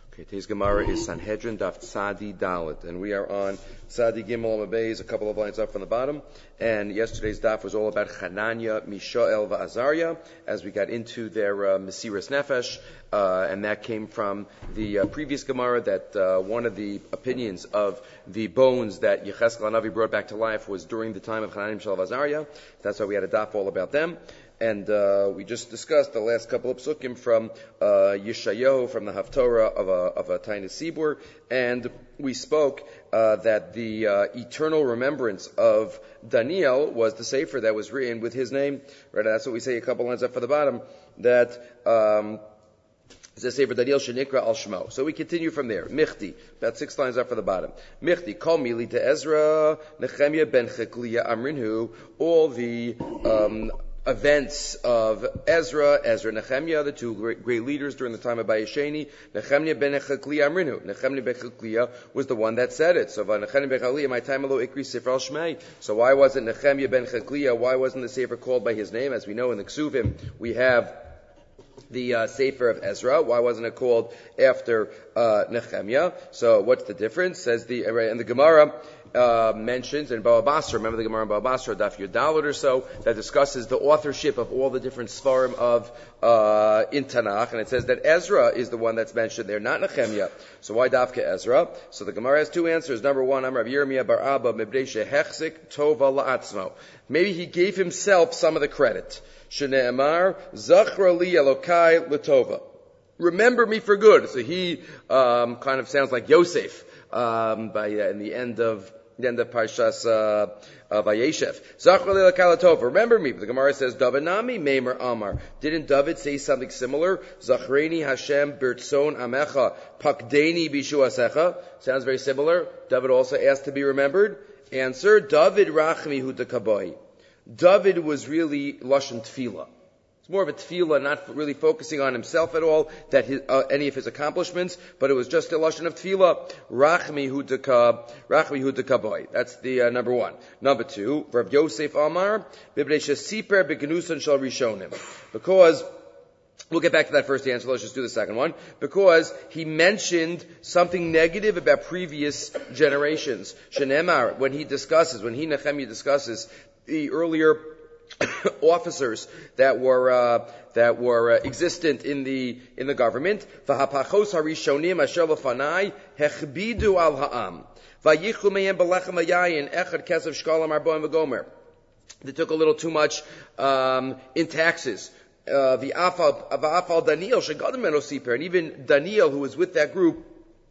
Okay, today's Gemara is Sanhedrin Daf Tzadi Dalet, and we are on Tzadi Gimel Amabeis, a couple of lines up from the bottom. And yesterday's daf was all about Hananya, Mishael, Azariah, as we got into their Mesiras Nefesh, and that came from the previous Gemara that one of the opinions of the bones that Yecheskel HaNavi brought back to life was during the time of Hananya, Mishael, Azariah. That's why we had a daf all about them. And we just discussed the last couple of psukim from Yeshayahu, from the Haftorah of a tiny Sibur, and we spoke that the eternal remembrance of Daniel was the sefer that was written with his name. Right? That's what we say a couple lines up for the bottom, that the sefer Daniel shenikra al shmo. So we continue from there. Michti, about 6 lines up for the bottom. Michti, kol mili to Ezra, Nehemiah ben Chekliah Amrinhu, all the events of Ezra, Nehemiah, the two great leaders during the time of Bayesheni. Nehemiah ben Chekliah Amrinu. Nehemiah ben Chekliah was the one that said it. So Nehemiah ben Chekliah, my time alo ikri sefer al shmei. So why wasn't Nehemiah ben Chekliah? Why wasn't the sefer called by his name? As we know in the Ksuvim, we have the Sefer of Ezra. Why wasn't it called after Nehemiah? So what's the difference? Says and the Gemara mentions in Baba Basra, remember the Gemara in Baba Basra, Daf Yudalot or so, that discusses the authorship of all the different Sfarim of in Tanakh, and it says that Ezra is the one that's mentioned there, not Nehemiah. So why Dafka Ezra? So the Gemara has 2 answers. Number 1, Amar Yirmiyah bar Abba mibnei shehechzik tova la'atzmo. Maybe he gave himself some of the credit. Shne'emar zachra li Elokai l'tova. Remember me for good. So he kind of sounds like Yosef in the end of Parshas Vayeshev. Zachra li Elokai l'tova. Remember me. But the Gemara says David nami meimer amar. Didn't David say something similar? Zachreni Hashem birtzon amecha pakdeni bishuasecha. Sounds very similar. David also asked to be remembered. Answer: David rachmi hu dekaboi. David was really lashon tefillah. It's more of a tefillah, not really focusing on himself at all, that any of his accomplishments, but it was just a lashon of tefillah. Rachmi hu dekaboy. That's the number 1. Number 2, Rav Yosef Amar b'bnei shesiper b'genusan shal rishonim. Because we'll get back to that first answer. Let's just do the second one. Because he mentioned something negative about previous generations. Shenemar, when Nehemiah discusses the earlier officers that were existent in the government. V'hapachos harishonim asher lefanai hechbidu al ha'am. Vayichu mehem belechem hayayin echad kesav shkalim arboim v'gomer. They took a little too much in taxes. The Afal Daniel shegadim meno siper, and even Daniel, who was with that group,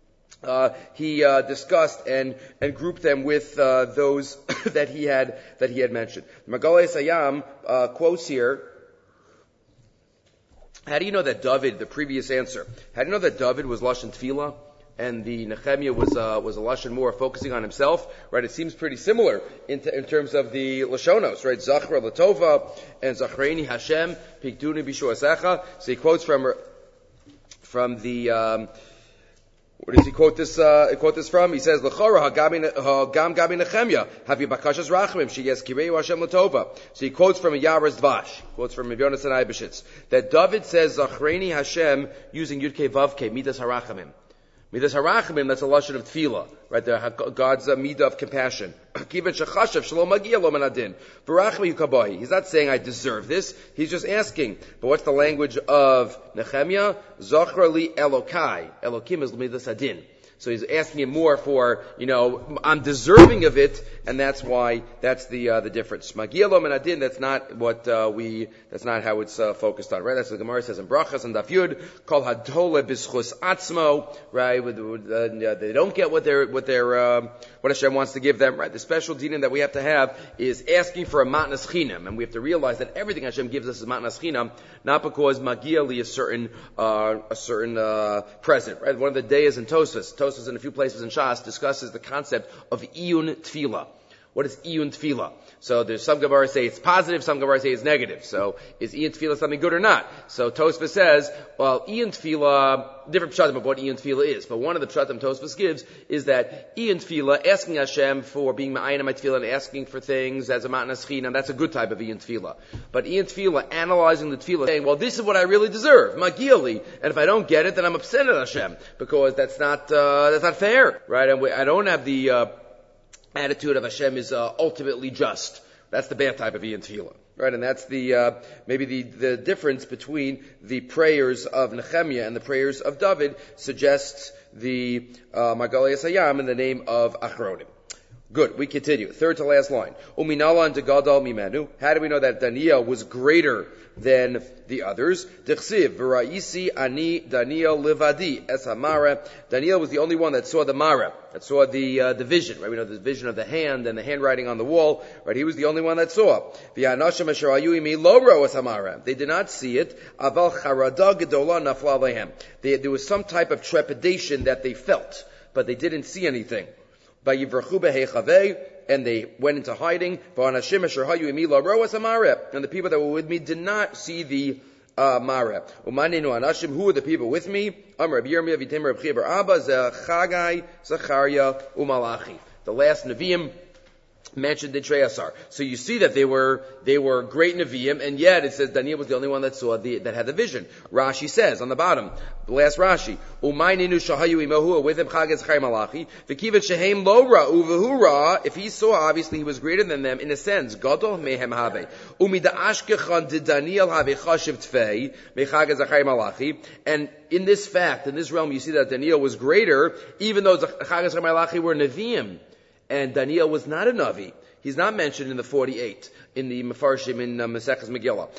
he discussed and grouped them with those that he had mentioned. Magalei Sayam quotes here. How do you know that David, the previous answer, how do you know that David was lashon tefillah and the Nehemiah was a lashon more focusing on himself? Right? It seems pretty similar in terms of the lashonos, right? Zachra latova and Zachreni Hashem pikduni bishuasecha. So he quotes from the. Where does he quote this from? He says, L'chora hagam gabi Nehemiah, have you bakashas rachmim, she yes kireu Hashem l'tova. So he quotes from a Yaras Dvash, quotes from Yonas and Eibeshitz, that David says, Zachreni Hashem, using Yudke Vavke, Midas Harachamim. Midas Harachamim, that's a lashon of tefillah, right there, God's midah of compassion. Kiven shechashav shalom magia lo manadin. V'rachmi yukabohi. He's not saying I deserve this. He's just asking. But what's the language of Nehemiah? Zachra li Elokai. Elokim is midas adin. So he's asking him more for, I'm deserving of it, and that's why, that's the difference. Magia lo manadin, that's not what that's not how it's focused on, right? That's what the Gemara says in Brachas and Daf Yud, kol hadole bischus atzmo, right? They don't get what Hashem wants to give them, right? The special dinim that we have to have is asking for a matnas chinam, and we have to realize that everything Hashem gives us is matnas chinam, not because magia li is a certain present, right? One of the days in Tosfos in a few places in Shas discusses the concept of iyun tefillah. What is iyun tefillah? So there's some Gemara say it's positive, some Gemara say it's negative. So is iyun tefillah something good or not? So Tosfos says, well, iyun tefillah, different pshatim of what iyun tefillah is. But one of the pshatim Tosfos gives is that iyun tefillah, asking Hashem for being ma'ayin my tefillah and asking for things as a matnas chinam, that's a good type of iyun tefillah. But iyun tefillah, analyzing the tefillah, saying, well, this is what I really deserve, magili, and if I don't get it, then I'm upset at Hashem, because that's not fair, right? And I don't have the attitude of Hashem is ultimately just. That's the bad type of iyun tefillah, right? And that's the maybe the difference between the prayers of Nehemiah and the prayers of David suggests the Magalei Hayam in the name of Achronim. Good, we continue. Third to last line. Uminalan de Gadol mimenu. How do we know that Daniel was greater than the others? Dichsiv, v'ra'isi ani Daniel livadi es hamara. Daniel was the only one that saw the mara, that saw the vision, right? We know the vision of the hand and the handwriting on the wall, right? He was the only one that saw. V'yanashim asher hayu imi lo ra'u es hamara. They did not see it. Aval charada gedola nafla alehem. There was some type of trepidation that they felt, but they didn't see anything. And they went into hiding. And the people that were with me did not see the Mara. Who are the people with me? The last Nevi'im mentioned in Treyasar. So you see that they were great Nevi'im, and yet it says Daniel was the only one that saw that had the vision. Rashi says on the bottom, the last Rashi, with him Malachi, if he saw, obviously he was greater than them in a sense. Gadol mehem have. And in this fact, in this realm, you see that Daniel was greater, even though Chagas Malachi were Nevi'im. And Daniel was not a Navi. He's not mentioned in the 48, in the Mefarshim, in Maseches Megillah.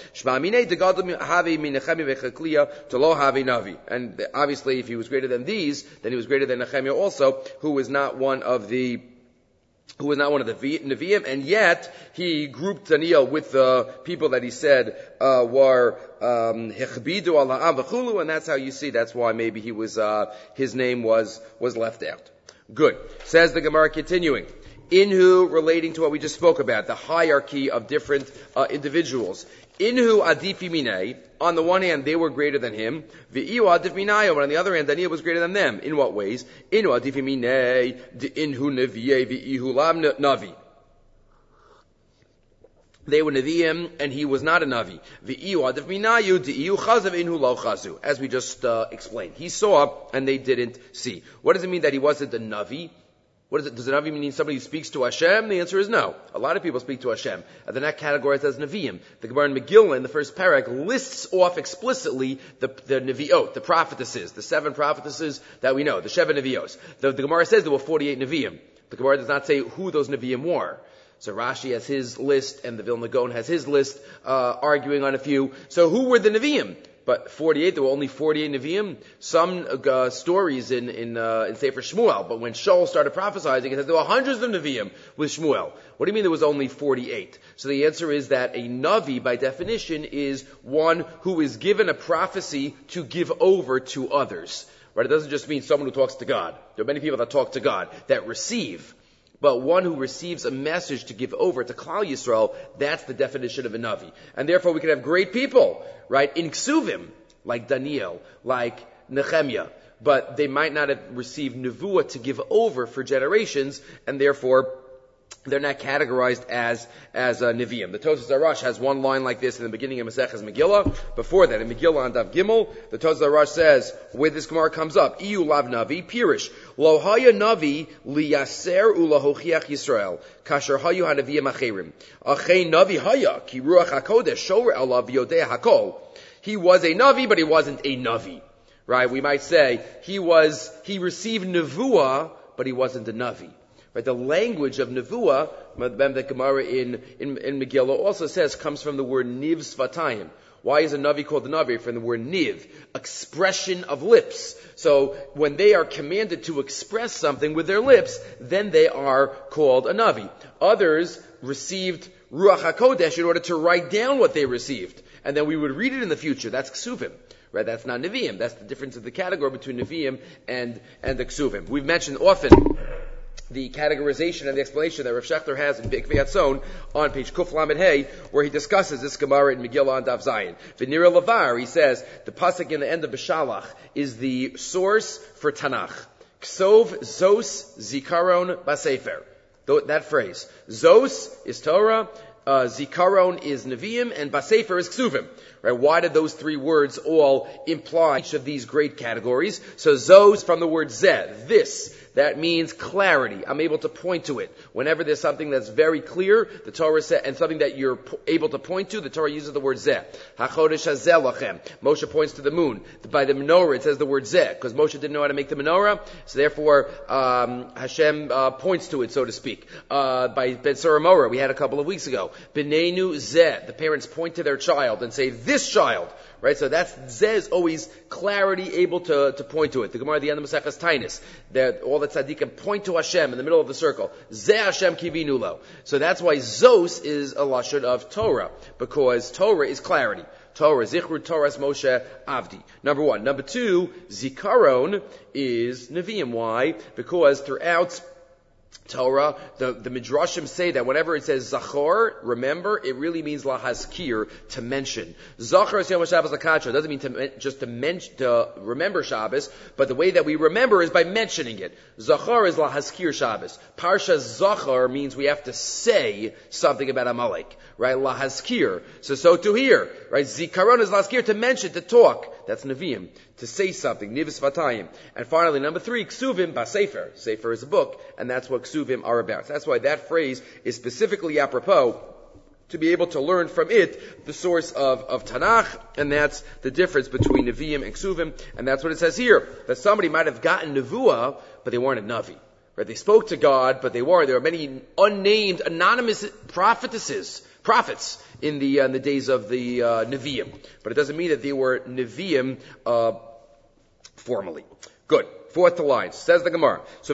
And obviously, if he was greater than these, then he was greater than Nehemiah also, who was not one of the Nevi'im, and yet he grouped Daniel with the people that he said were Hechbidu al-Ha'am v'chulu, and that's how you see. That's why maybe he was his name was left out. Good. Says the Gemara continuing. Inhu, relating to what we just spoke about, the hierarchy of different individuals. Inhu adifi minei. On the one hand, they were greater than him. V'iyu adif minayo. But on the other hand, Daniel was greater than them. In what ways? Inhu adifi minei. Inhu neviye v'ihu lam navi. They were Nevi'im, and he was not a Navi. As we just explained. He saw, and they didn't see. What does it mean that he wasn't a Navi? Does a Navi mean somebody who speaks to Hashem? The answer is no. A lot of people speak to Hashem. And they're not categorized as Nevi'im. The Gemara in Megillah, in the first parak, lists off explicitly the Nevi'ot, the prophetesses, the 7 prophetesses that we know, the Sheva Nevi'os. The Gemara says there were 48 Nevi'im. The Gemara does not say who those Nevi'im were. So Rashi has his list, and the Vilna Gaon has his list, arguing on a few. So who were the Nevi'im? But 48, there were only 48 Nevi'im. Some stories in Sefer Shmuel, but when Shaul started prophesying, it says there were hundreds of Nevi'im with Shmuel. What do you mean there was only 48? So the answer is that a Navi, by definition, is one who is given a prophecy to give over to others. Right? It doesn't just mean someone who talks to God. There are many people that talk to God, that receive. But one who receives a message to give over to Klal Yisrael, that's the definition of a Navi. And therefore we can have great people, right, in Ksuvim, like Daniel, like Nehemiah, but they might not have received Nevuah to give over for generations, and therefore they're not categorized as Nevi'im. The Tosas Arash has one line like this in the beginning of Maseches Megillah. Before that, in Megillah on Daf Gimel, the Tosas Arash says, where this Gemara comes up, Iyu lav Navi, Pirish, Lo haya Navi liyaser ulahochiach Yisrael, kasher hayu hanaviyim acherim. Achei Navi haya, ki ruach hakodesh, shorer alav yodeh hakol. He was a Navi, but he wasn't a Navi. Right? We might say, he received Nevuah, but he wasn't a Navi. Right, the language of Nevuah, the Gemara in Megillah also says, comes from the word Niv Svatayim. Why is a Navi called a Navi? From the word Niv, expression of lips. So when they are commanded to express something with their lips, then they are called a Navi. Others received Ruach HaKodesh in order to write down what they received. And then we would read it in the future. That's Ksuvim. Right? That's not Nevi'im. That's the difference of the category between Nevi'im and the Ksuvim. We've mentioned often the categorization and the explanation that Rav Shechter has in Bikvei Hatzon on page Kuf Lamed Hey, where he discusses this Gemara in Megillah on Daf Zayin. V'nira Lavar, he says, the pasuk in the end of Beshalach is the source for Tanakh. Ksov, Zos, Zikaron, Basefer. That phrase. Zos is Torah, Zikaron is Nevi'im, and Basefer is Ksuvim. Right? Why did those three words all imply each of these great categories? So Zos from the word Zeh, this. That means clarity. I'm able to point to it. Whenever there's something that's very clear, the Torah says, and something that you're able to point to, the Torah uses the word Zeh. HaChodesh hazeh lachem. Moshe points to the moon. By the menorah, it says the word Zeh, because Moshe didn't know how to make the menorah, so therefore, Hashem points to it, so to speak. By Ben Suramora, we had a couple of weeks ago. B'neinu Zeh. The parents point to their child and say, this child. Right, so that's Zeh is always clarity, able to point to it. The Gemara at the end of Maseches Tainis, that all the tzaddikim point to Hashem in the middle of the circle. Zeh Hashem kivinu lo. So that's why Zos is a lashon of Torah, because Torah is clarity. Torah, Zichru Torahs Moshe Avdi. Number one. Number two, Zikaron is Nevi'im. Why? Because throughout Torah, the Midrashim say that whenever it says Zachor, remember, it really means lahazkir, to mention. Zachor is Yom HaShabbos L'Kadshah. Doesn't mean just to remember Shabbos, but the way that we remember is by mentioning it. Zachor is lahazkir Shabbos. Parsha Zachor means we have to say something about Amalek, right? Lahazkir. So too here, right? Zikaron is lahazkir, to mention, to talk. That's Nevi'im, to say something. Nivus Vatayim. And finally, number three, Ksuvim Basefer. Sefer is a book, and that's what Ksuvim are about. That's why that phrase is specifically apropos, to be able to learn from it the source of Tanakh, and that's the difference between Nevi'im and Ksuvim, and that's what it says here, that somebody might have gotten Nevuah, but they weren't a Navi. Right? They spoke to God, but they weren't. There were many unnamed, anonymous prophets in the days of the Nevi'im. But it doesn't mean that they were Nevi'im formally. Good. Fourth line. Says the Gemara. So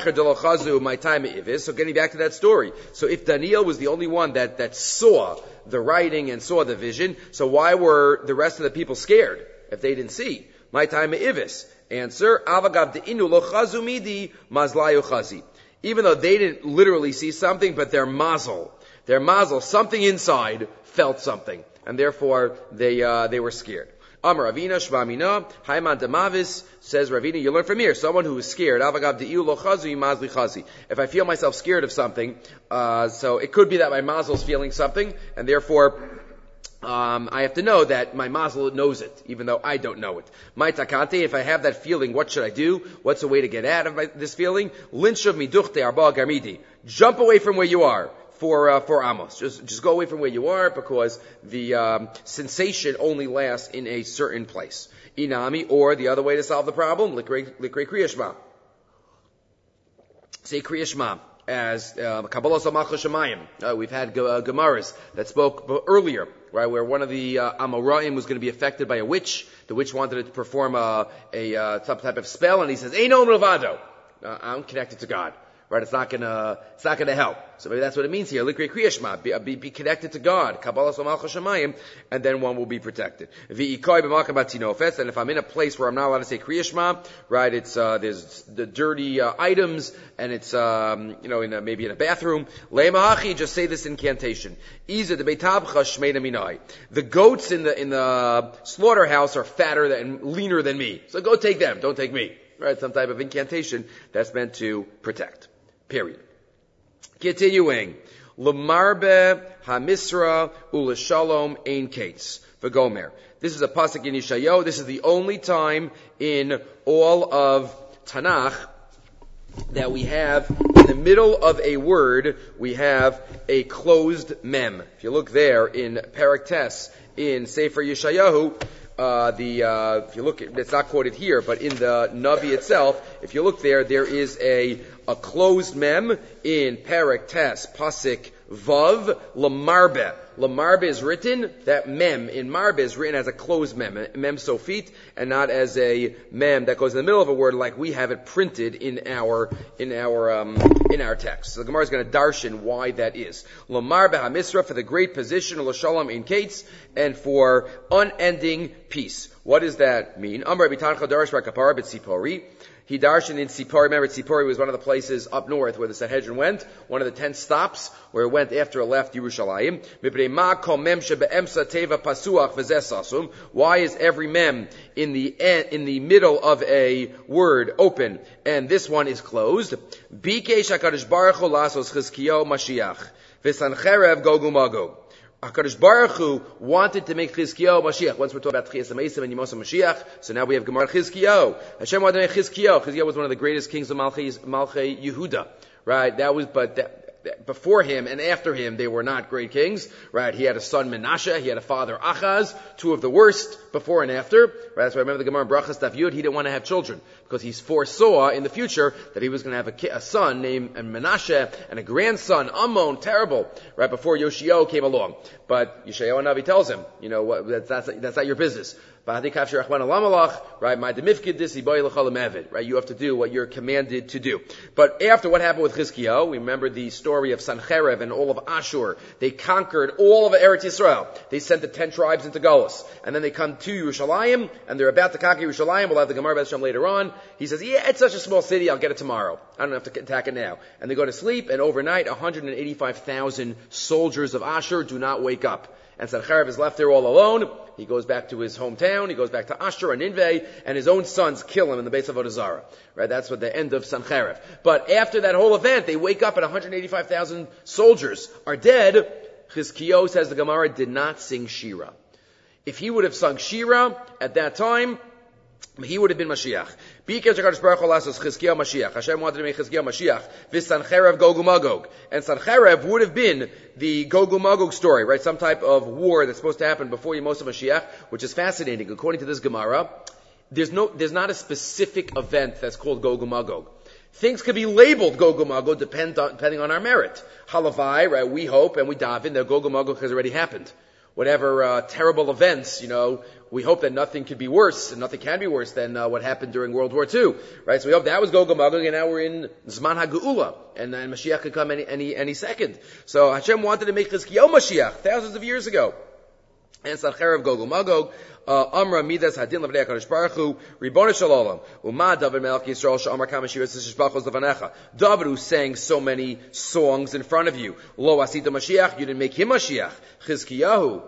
getting back to that story. So if Daniel was the only one that saw the writing and saw the vision, so why were the rest of the people scared if they didn't see? My time ivis. Answer, avagav de'inu lo chazu midi mazlayu chazi. Even though they didn't literally see something, but their mazel, something inside felt something, and therefore they were scared. Amar Ravina Shvamina Haiman Demavis, says Ravina, you learn from here. Someone who is scared, avagav de'inu lo chazu mazli chazi. If I feel myself scared of something, so it could be that my mazel's feeling something, and therefore I have to know that my mazel knows it, even though I don't know it. My takante, if I have that feeling, what should I do? What's the way to get out of this feeling? Linshav miduchte arba garmidi. Jump away from where you are for Amos. Just go away from where you are, because the sensation only lasts in a certain place. Inami, or the other way to solve the problem, likrei kriya shema. Say kriya shema. As Kabbalah Samachos Shemayim, we've had Gemaras that spoke earlier, right, where one of the Amoraim was going to be affected by a witch. The witch wanted to perform some type of spell, and he says, "Eino Mravado." I'm connected to God, right? It's not gonna help. So maybe that's what it means here. Likrei kriya shema, be connected to God. Kabbalah Samachos Shemayim, and then one will be protected. V'ikai b'makam batinofes, and if I'm in a place where I'm not allowed to say kriya shema, right? It's there's the dirty items, and it's maybe in a bathroom. Le'mahachi, just say this incantation. Iza de beitabcha shmeina minai. The goats in the slaughterhouse are fatter and leaner than me. So go take them, don't take me. Right? Some type of incantation that's meant to protect. Period. Continuing. L'marbe hamisra u'l'shalom ein kates. V'gomer. This is a pasuk in Yeshayahu. This is the only time in all of Tanakh that we have, in the middle of a word, we have a closed mem. If you look there in Parak Tes, in Sefer Yeshayahu, if you look, it's not quoted here, but in the Navi itself, if you look there is a closed mem in Parak Tes, Pasik Vav, Lamarbe. Lamarbe is written, that mem in marbe is written as a closed mem sofit, and not as a mem that goes in the middle of a word like we have it printed in our text. So the Gemara is going to darshan why that is. Lamarbe hamisra, for the great position, l'shalom in kates, and for unending peace. What does that mean? Amar bitancha darash rakapara b'tzipori. He darshan in Tzipori. Remember, Tzipori was one of the places up north where the Sanhedrin went, one of the 10 stops where it went after it left Yerushalayim. Why is every mem in the middle of a word open and this one is closed? Bikesh HaKadosh Baruch Hu lasos Chizkiyo Mashiach v'sancherev Gog uMagog. HaKadosh Baruch Hu wanted to make Chizkiyo Mashiach. Once we're talking about Tchias HaMeisim and Yemos HaMashiach, so now we have Gemara Chizkiyo. Hashem wanted to make Chizkiyo. Chizkiyo was one of the greatest kings of Malchei Yehuda. Right? Before him and after him, they were not great kings, right? He had a son Menashe, he had a father Achaz, two of the worst before and after, right? That's why I remember the Gemara in Brachas Daf Yud, he didn't want to have children, because he foresaw in the future that he was going to have a son named Menashe, and a grandson, Ammon, terrible, right, before Yoshio came along. But Yeshayahu Navi tells him, that's not your business. Right, right, you have to do what you're commanded to do. But after what happened with Chizkiyahu, we remember the story of Sancherev and all of Ashur. They conquered all of Eretz Yisrael. They sent the 10 tribes into Golus. And then they come to Yerushalayim, and they're about to conquer Yerushalayim. We'll have the Gemara B'Shem later on. He says, it's such a small city, I'll get it tomorrow. I don't have to attack it now. And they go to sleep, and overnight, 185,000 soldiers of Ashur do not wake up. And Sancherev is left there all alone. He goes back to his hometown. He goes back to Ashur and Ninveh, and his own sons kill him in the base of Avodah Zarah. Right? That's what the end of Sancherev. But after that whole event, they wake up and 185,000 soldiers are dead. Chizkiyahu, says the Gemara, did not sing Shira. If he would have sung Shira at that time, he would have been Mashiach. Hashem wanted to make Chizkiyahu Mashiach. V'Sancherev Gog uMagog. And Sancherev would have been the Gog uMagog story, right? Some type of war that's supposed to happen before Yemos HaMashiach, which is fascinating. According to this Gemara, there's not a specific event that's called Gog uMagog. Things could be labeled Gog uMagog depending on our merit. Halavai, right? We hope and we daven that Gog uMagog has already happened. Whatever terrible events, we hope that nothing could be worse, and nothing can be worse than what happened during World War II, right? So we hope that was Gog uMagog, and now we're in Zman HaGeula, and then Mashiach could come any second. So Hashem wanted to make Chizkiyahu Mashiach thousands of years ago. And Sancherev Gog uMagog, Amra Midas Hadin L'Vnei HaKadosh Baruch Hu, Ribono Shel Olam, Uma David Melech Yisrael She'amar Kama Shiras Shishbachos Levanecha. David, who sang so many songs in front of you, Lo Asita Mashiach, you didn't make him Mashiach. Chizkiyahu,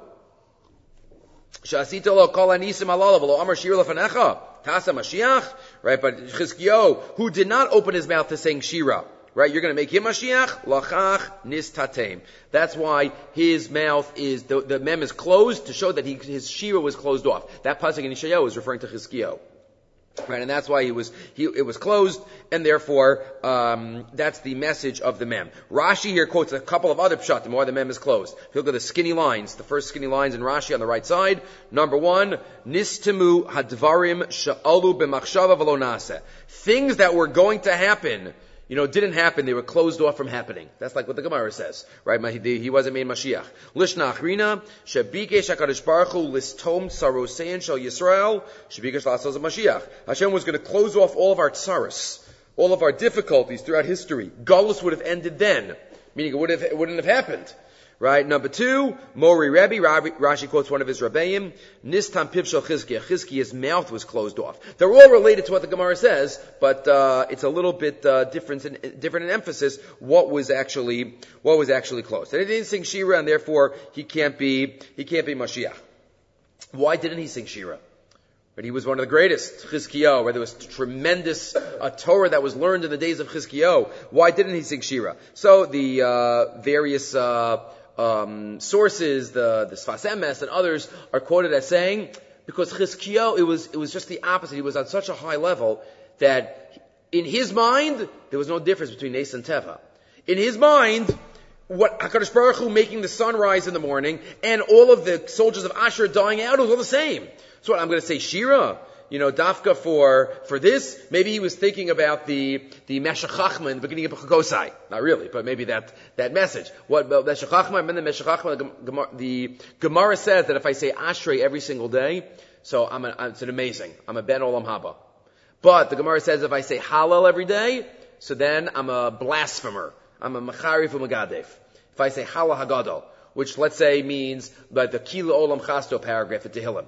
She'asita Lo Kol Anisim Alala V'Lo Amar Shir Levanecha, Tasa Mashiach, right? But Chizkiyahu, who did not open his mouth to sing Shira, right? You're going to make him Mashiach, Lachach Nistatem. That's why his mouth is, the mem is closed to show that his Shira was closed off. That pasuk in Yeshayahu is referring to Chizkiyahu. Right, and that's why it was closed, and therefore, that's the message of the mem. Rashi here quotes a couple of other pshatim why the mem is closed. If you look at the skinny lines, the first skinny lines in Rashi on the right side, number 1, Nistemu hadvarim sha'alu b'machshava v'lo naseh. Things that were going to happen, didn't happen. They were closed off from happening. That's like what the Gemara says, right? He wasn't made Mashiach. Lishna achrina, shebikesh HaKadosh Baruch Hu listom tsarosein shel Yisrael, shebikesh lasos Mashiach. Hashem was going to close off all of our tsaros, all of our difficulties throughout history. Galus would have ended then, meaning it wouldn't have happened. Right? Number 2, Mori Rebbe, Rashi quotes one of his Rebbeim, Nistam Pib Shel Chizkiah. Chizkiah's mouth was closed off. They're all related to what the Gemara says, but it's a little bit different in emphasis what was actually closed. And he didn't sing Shira, and therefore he can't be Mashiach. Why didn't he sing Shira? But he was one of the greatest, Chizkiyahu, where there was tremendous Torah that was learned in the days of Chizkiyahu. Why didn't he sing Shira? So the various sources, the Sfas Emes and others are quoted as saying, because Chizkiyahu, it was just the opposite. He was on such a high level that in his mind, there was no difference between Nes and Teva. In his mind, what HaKadosh Baruch Hu making the sun rise in the morning and all of the soldiers of Ashur dying out, it was all the same. So what, I'm going to say Shira? dafka for this. Maybe he was thinking about the Meshech Chachma in the beginning of Chagosai. Not really, but maybe that message. What Meshech Chachma? And then Meshech Chachma, the Gemara says that if I say Ashrei every single day, so it's an amazing. I'm a Ben Olam Haba. But the Gemara says if I say Hallel every day, so then I'm a blasphemer. I'm a Mecharif U'Megadef. If I say Hallel Hagadol, which let's say means like the Kila Olam Chasto paragraph at Tehillim.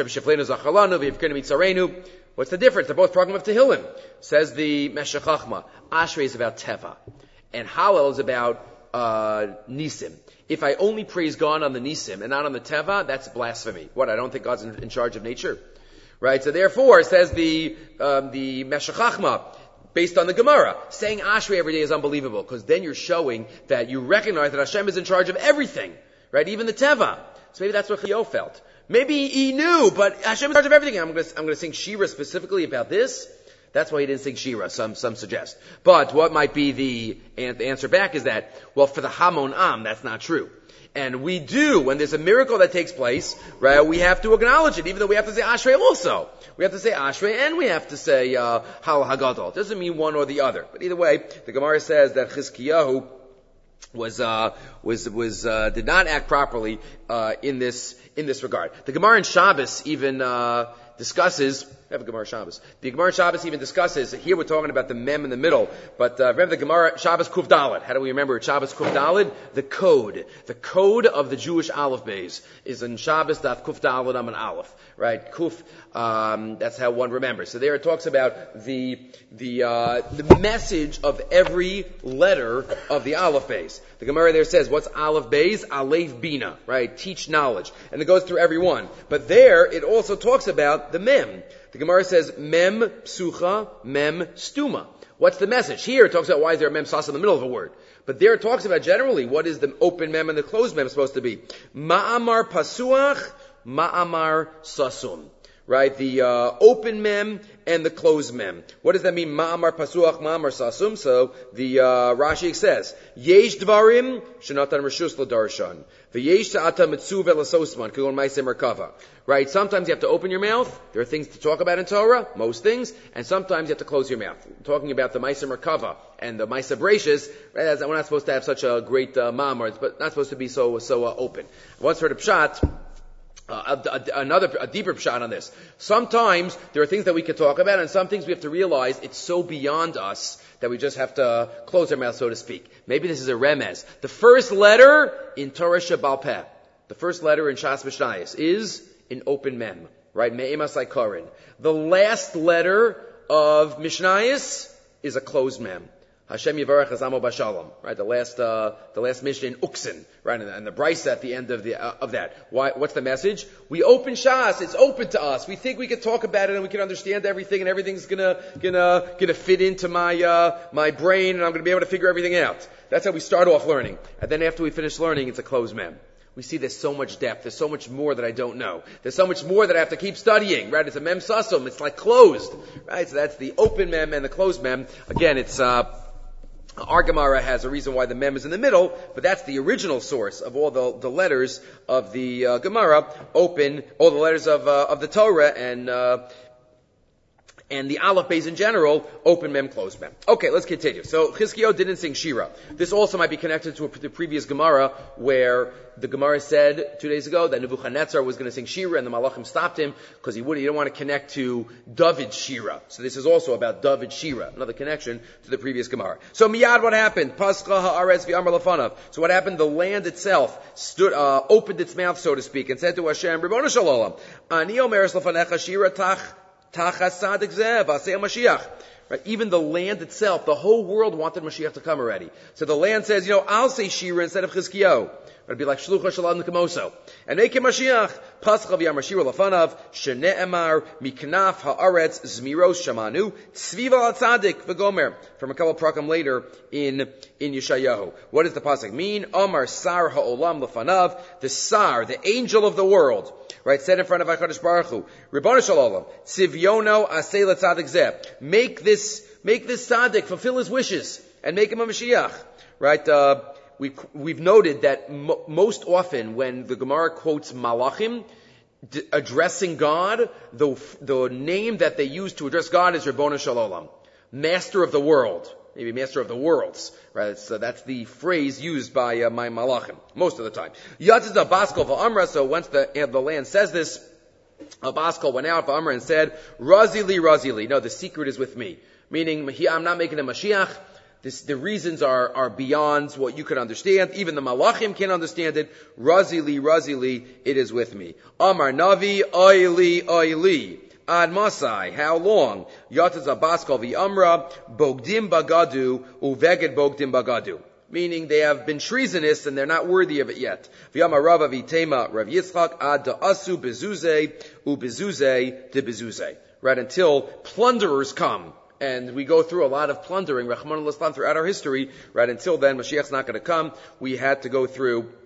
What's the difference? They're both talking about Tehillim. Says the Meshech Chachma. Ashrei is about Teva. And Hallel is about Nisim. If I only praise God on the Nisim and not on the Teva, that's blasphemy. What, I don't think God's in charge of nature? Right? So therefore, says the Meshech Chachma, based on the Gemara, saying Ashrei every day is unbelievable, because then you're showing that you recognize that Hashem is in charge of everything. Right? Even the Teva. So maybe that's what Chiyah felt. Maybe he knew, but Hashem is in charge of everything. I'm going to sing Shira specifically about this. That's why he didn't sing Shira, some suggest. But what might be the answer back is that, well, for the Hamon Am, that's not true. And we do, when there's a miracle that takes place, right, we have to acknowledge it, even though we have to say Ashrei also. We have to say Ashrei and we have to say Hal Hagadol. It doesn't mean one or the other. But either way, the Gemara says that Chizkiyahu did not act properly in this regard. The Gemara in Shabbos even discusses. I have a Gemara Shabbos. The Gemara Shabbos even discusses. Here we're talking about the mem in the middle, but remember the Gemara Shabbos Kuf Daled. How do we remember it? Shabbos Kuf Daled? The code of the Jewish Aleph Beis is in Shabbos Daf Kuf Daled Amen Aleph. Right? Kuf. That's how one remembers. So there it talks about the message of every letter of the Aleph Beis. The Gemara there says, what's Aleph Beis? Aleph Bina, right? Teach knowledge. And it goes through every one. But there, it also talks about the Mem. The Gemara says, Mem Psucha, Mem Stuma. What's the message? Here it talks about why is there a Mem Sas in the middle of a word. But there it talks about generally, what is the open Mem and the closed Mem supposed to be? Ma'amar Pasuach, Ma'amar Sasum. Right? The open mem and the closed mem. What does that mean? Ma'amar pasuach, ma'amar sasum. So the Rashi says, Yesh dvarim shenatan reshus l'darshan. V'yesh ta'ata mitzuv elasosman kugon ma'aseh merkava. Right? Sometimes you have to open your mouth. There are things to talk about in Torah, most things, and sometimes you have to close your mouth. Talking about the ma'aseh merkava and the ma'aseh brachus, right, we're not supposed to have such a great ma'amar, but not supposed to be so open. I once heard a pshat. A deeper pshat on this. Sometimes there are things that we could talk about, and some things we have to realize it's so beyond us that we just have to close our mouth, so to speak. Maybe this is a remez. The first letter in Torah Shebaal Peh, the first letter in Shas Mishnayos, is an open mem, right? Me'emas Aikarin. The last letter of Mishnayos is a closed mem. Hashem Yivarech Azamo Bashalom, right? The last Mishnah in Uksin, right? And the Brisa at the end of that. Why? What's the message? We open Shas. It's open to us. We think we can talk about it and we can understand everything and everything's gonna fit into my brain and I'm gonna be able to figure everything out. That's how we start off learning. And then after we finish learning, it's a closed mem. We see there's so much depth. There's so much more that I don't know. There's so much more that I have to keep studying, right? It's a mem sasum. It's like closed, right? So that's the open mem and the closed mem. Again, it's, our Gemara has a reason why the mem is in the middle, but that's the original source of all the letters of the Gemara, open, all the letters of the Torah and the Aleph Beis in general, open mem, closed mem. Okay, let's continue. So Chizkiyahu didn't sing Shira. This also might be connected to the previous Gemara, where the Gemara said 2 days ago that Nebuchadnezzar was going to sing Shira, and the Malachim stopped him because he didn't want to connect to David's Shira. So this is also about David's Shira, another connection to the previous Gemara. So miyad, what happened? Pascha haaretz v'amar lefanav. So what happened? The land itself opened its mouth, so to speak, and said to Hashem, Ribono shel olam, ani omeres lefanecha Shira right? Even the land itself, the whole world wanted Mashiach to come already. So the land says, I'll say Shira instead of Chizkiyahu. It'd be like Shlucha Shalom Nekamoso. And Eke Mashiach, Pascha v'yamar Shira lefanav, shene'emar miknaf ha'aretz zmiros shamanu, tzviva al-tzadik v'gomer. From a couple of prakim later in Yeshayahu. What does the pasuk mean? Amar sar ha'olam lefanav, the sar, the angel of the world, right, said in front of HaKadosh Baruch Hu, Ribono shel olam, tzivyono aseh l'tzadik zeh. Make this tzaddik fulfill his wishes and make him a Mashiach, right? We've noted that most often when the Gemara quotes Malachim, addressing God, the name that they use to address God is Ribono Shel Olam, Master of the world. Maybe Master of the worlds, right? That's the phrase used by my malachim most of the time. Yatzis Abaskol v'Amra. So once the land says this, Abaskol went out v'Amra and said, Razili, Razili. No, the secret is with me. Meaning, I'm not making a Mashiach. The reasons are beyond what you could understand. Even the malachim can't understand it. Razili, Razili, it is with me. Amar Navi, Oili, Oili. Ad Masai, how long? Yataz Abaskal v'Amra, Bogdim Bagadu, Uveged Bogdim Bagadu. Meaning they have been treasonous and they're not worthy of it yet. V'Amar Rava v'Tema Rav Yitzchak, Ad Da'asu Bezuze, Ubezuze de Bezuze. Right, until plunderers come. And we go through a lot of plundering, Rahman al-Islam, throughout our history. Right, until then, Mashiach's not going to come. We had to go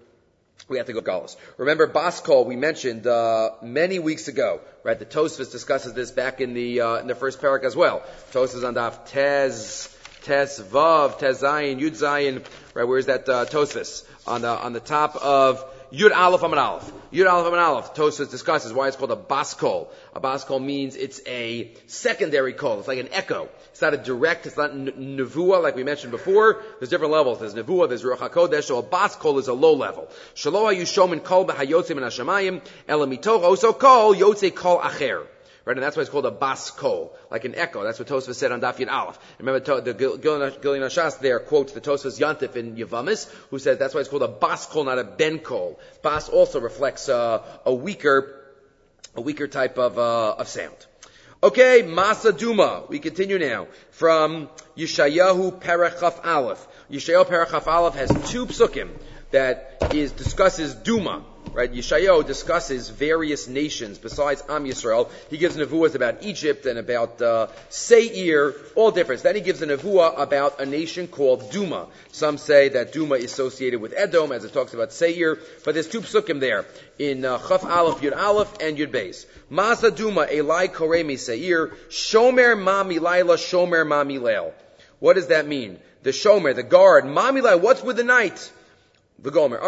Galus. Remember Baskol we mentioned many weeks ago, right? The Tosfos discusses this back in the first parak as well. Tosfos on Daf Tes Vav Tes Zayin Yud Zayin, right? Where is that Tosfos? On the top of Yud Aleph Amud Aleph. Yud Aleph Amud Aleph. Tosfos discusses why it's called a baskol. A baskol means it's a secondary call. It's like an echo. It's not a direct, it's not nevuah like we mentioned before. There's different levels. There's nevuah, there's ruach hakodesh. So a baskol is a low level. Shalo hayu shomin kol b'hayotzei min hashamayim ela mitoch oso kol yotzei kol acher. Right, and that's why it's called a bas kol, like an echo. That's what Tosfos said on Daf Yud Aleph. Remember, the Gilyon HaShas there quotes the Tosfos Yantif in Yavamis, who says that's why it's called a bas kol, not a ben kol. Bas also reflects a weaker type of sound. Okay, Masa Duma. We continue now from Yeshayahu Perachaf Aleph. Yeshayahu Perachaf Aleph has two psukim that discusses Duma. Right, Yeshayahu discusses various nations besides Am Yisrael. He gives nevuahs about Egypt and about Seir, all different. Then he gives a nevuah about a nation called Duma. Some say that Duma is associated with Edom, as it talks about Seir, but there's two psukim there in Chaf Aleph, Yud Aleph, and Yud Beis. Masa Duma, Elai Koremi Seir, Shomer Ma Milayla, Shomer Ma Milel. What does that mean? The Shomer, the guard, Ma Milay, what's with the night? So we darshan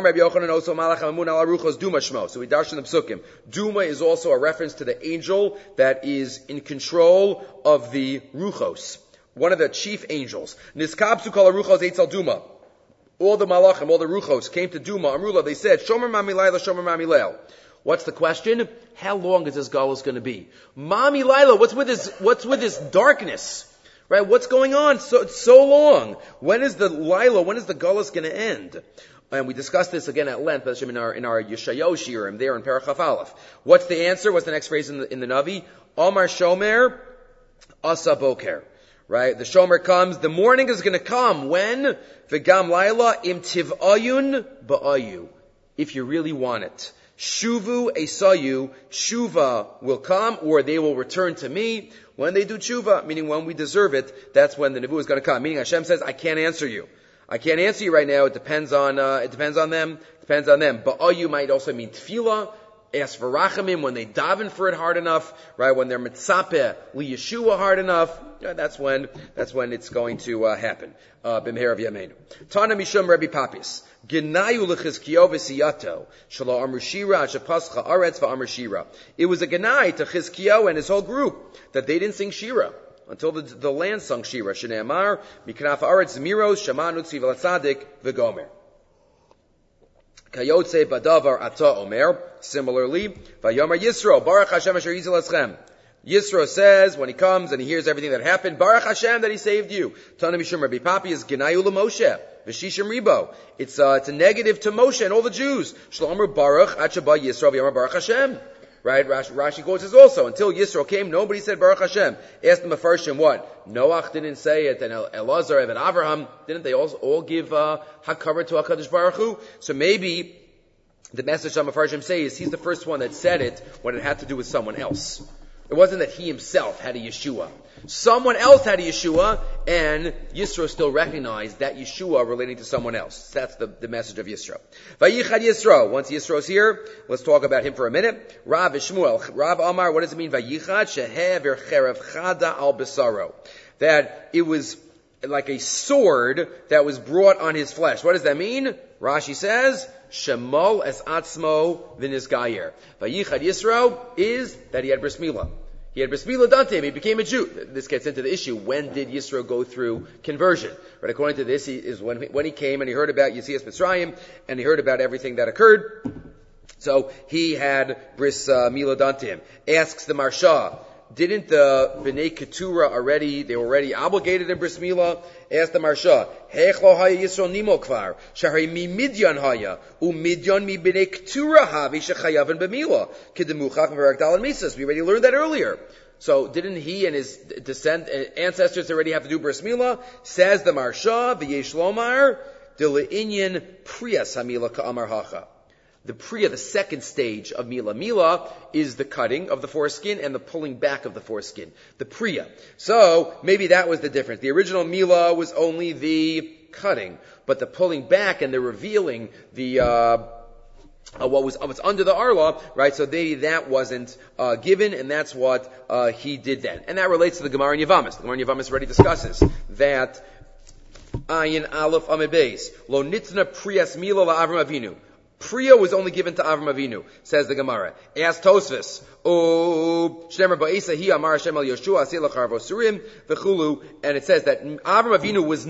the psukim. Duma is also a reference to the angel that is in control of the ruchos, one of the chief angels. Niskabsu kol ruchos eitzel Duma. All the malachim, all the ruchos came to Duma. Amrullah, they said, Shomer Mamilayla, Shomer Mamilel. What's the question? How long is this galus going to be? Mamilayla, what's with this darkness? Right? What's going on? So long. When is the galus going to end? And we discussed this again at length, in our Yeshayahu Shirim, there in Perachaf Aleph. What's the answer? What's the next phrase in the Navi? Omar Shomer, Asa Boker. Right? The Shomer comes, the morning is going to come. When? V'gam Laila im tiv'ayun ba'ayu. If you really want it. Shuvu esayu, Shuva will come, or they will return to me. When they do Shuva, meaning when we deserve it, that's when the Nevuah is going to come. Meaning Hashem says, I can't answer you. I can't answer you right now. It depends on them. But you might also mean tefillah. Ask for rachamim when they daven for it hard enough, right? When they're mitzapeh li Yeshua hard enough, that's when it's going to happen. B'meherav yameinu. Tana mishum Rabbi Papis. Genayu lechizkiyo v'siyato shelo amru shira shepascha aretz v'amru shira. It was a genai to Chizkiyo and his whole group that they didn't sing shira until the land sung shira. Shnei amar miknaf aretz miros shamanu tzivah latzadik v'gomer. Kayotze badavar ata omer. Similarly, Vayomer Yisro Baruch Hashem Asher Yizil Eschem. Yisro says when he comes and he hears everything that happened, Baruch Hashem that he saved you. Tana Mishum Rabbi Papi is Genayu LaMoshe V'Shishim Ribo. It's a negative to Moshe and all the Jews. Shlomer Baruch Achaba Yisro Vayomer Baruch Hashem. Right? Rashi quotes this also. Until Yisro came, nobody said Baruch Hashem. Asked them Mefarshim what? Noach didn't say it, and Elazar and Avraham, didn't they all give HaKavod to HaKadosh Baruch Hu? So maybe the message that Mefarshim say is he's the first one that said it when it had to do with someone else. It wasn't that he himself had a Yeshua. Someone else had a Yeshua, and Yisro still recognized that Yeshua relating to someone else. That's the message of Yisro. Vayichad Yisro. Once Yisro's here, let's talk about him for a minute. Rav Shmuel. Rav Amar, what does it mean? Vayichad shehever cherev chada al besaro. That it was like a sword that was brought on his flesh. What does that mean? Rashi says, Shemol es atzmo v'nisgayer. Vayichad Yisro is that he had bris milah. He had bris milah dante, he became a Jew. This gets into the issue, when did Yisro go through conversion? Right, according to this, he is when he came and he heard about Yetzias Mitzrayim, and he heard about everything that occurred. So he had bris milah dante. Asks the Marsha, didn't the B'nai Keturah they were already obligated in bris milah? Asked the Marsha, Hech lo haya Yisro nimo kvar, shahari mi midyan haya, midyan mi B'nai Keturah havi shechayaven b'milah, kedemuchach v'rak dal misas. We already learned that earlier. So didn't he and his ancestors already have to do bris milah? Says the Marsha, v'yesh lomar, de le'inyan priyas hamilah ka'amar hacha. The priya, the second stage of milah. Milah is the cutting of the foreskin and the pulling back of the foreskin. The priya. So maybe that was the difference. The original milah was only the cutting, but the pulling back and the revealing the what's under the arla, right? So that wasn't given, and that's what he did then. And that relates to the Gemara in Yavamis. The Gemara in Yavamis already discusses that Ayin Aleph Amid Beis Lo Nitna Priyas Milah LaAvram Avinu. Priya was only given to Avram Avinu, says the Gemara. Ask Tosfos, Shnemer Ba'isa Hi Amar Hashem El Yoshua Aseh Lachar Vosurim V'chulu, and it says that Avram Avinu was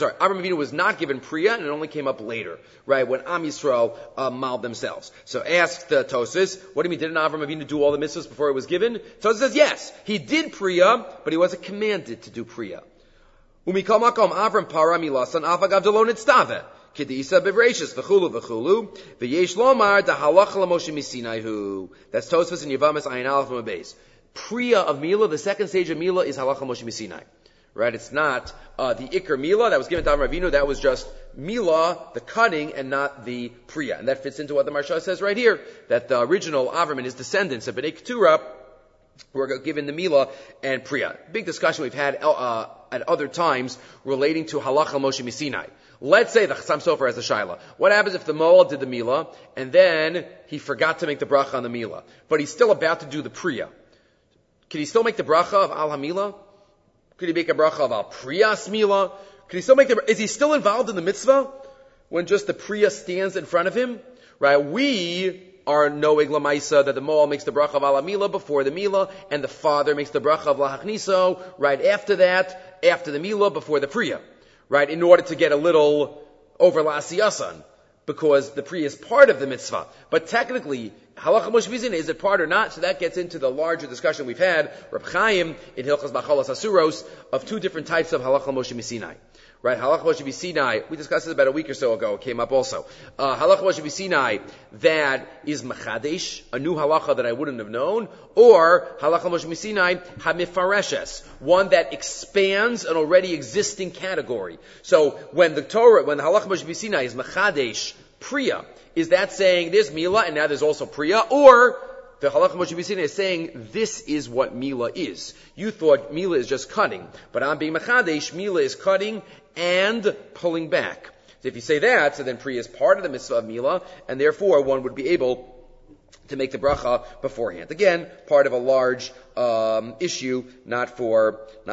not given Priya, and it only came up later, right, when Am Yisrael mauled themselves. So ask the Tosfos, what do you mean, didn't Avram Avinu do all the mitzvahs before it was given? Tosfos says, yes, he did Priya, but he wasn't commanded to do Priya. Umikal Makom Avram Para Milasan Avagav Delon Itztave. Kedisa bevrachis v'chulu v'chulu v'yesh lomar da halacha l'Moshe misinaihu. That's Tosfos in Yavamis Ayin Aleph from a base. Priya of milah, the second stage of milah is halacha Moshe misinai. Right? It's not the ikar milah that was given to Avram Avinu. That was just milah, the cutting, and not the priya. And that fits into what the Marsha says right here, that the original Avram and his descendants of B'nai Keturah were given the milah and priya. Big discussion we've had at other times relating to halacha Moshe misinai. Let's say the Chassam Sofer has a shaila. What happens if the Moel did the milah and then he forgot to make the bracha on the milah, but he's still about to do the priya? Can he still make the bracha of al hamila? Could he make a bracha of al priyas milah? Can he still make is he still involved in the mitzvah when just the priya stands in front of him? Right? We are knowing lamaisa that the Moel makes the bracha of al hamila before the milah, and the father makes the bracha of lahachniso right after that, after the milah, before the priya. Right, in order to get a little over la'asiyasan, because the priya is part of the mitzvah. But technically, halacha Moshe misinai, is it part or not? So that gets into the larger discussion we've had, Reb Chaim, in Hilchos Bachalas Asuros, of two different types of halacha Moshe misinai. Right, halacha Moshe misinai, we discussed this about a week or so ago, it came up also. Halacha Moshe misinai, that is machadesh, a new halacha that I wouldn't have known, or halacha Moshe misinai, hamifareshes, one that expands an already existing category. So when the halacha Moshe misinai is machadesh, priya, is that saying there's milah and now there's also priya, or the halacha Moshe misinai is saying this is what milah is. You thought milah is just cutting, but I'm being machadesh, milah is cutting and pulling back. So if you say that, so then priya is part of the mitzvah of milah, and therefore one would be able to make the bracha beforehand. Again, part of a large issue, not for now.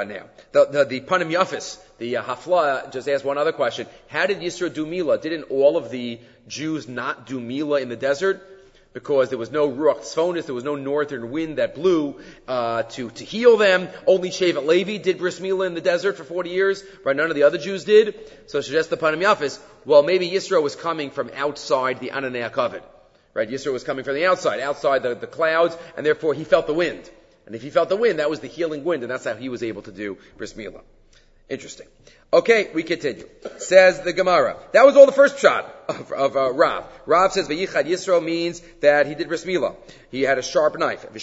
The Panim Yafis, the Hafla, just asked one other question. How did Yisro do milah? Didn't all of the Jews not do milah in the desert? Because there was no Ruach Tzfonis, there was no northern wind that blew to heal them. Only Shevet Levi did bris milah in the desert for 40 years, right? None of the other Jews did. So it suggests the Panim Yafis, well, maybe Yisro was coming from outside the Ananei HaKavod. Right? Yisro was coming from the outside the clouds, and therefore he felt the wind. And if he felt the wind, that was the healing wind, and that's how he was able to do bris milah. Interesting. Okay, we continue. Says the Gemara. That was all the first shot of Rav. Rav says, V'yichad Yisro means that he did bris milah. He had a sharp knife. He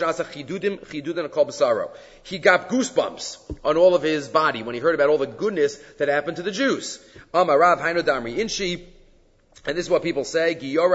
got goosebumps on all of his body when he heard about all the goodness that happened to the Jews. Amar Rav Haino Damri Inshi. And this is what people say,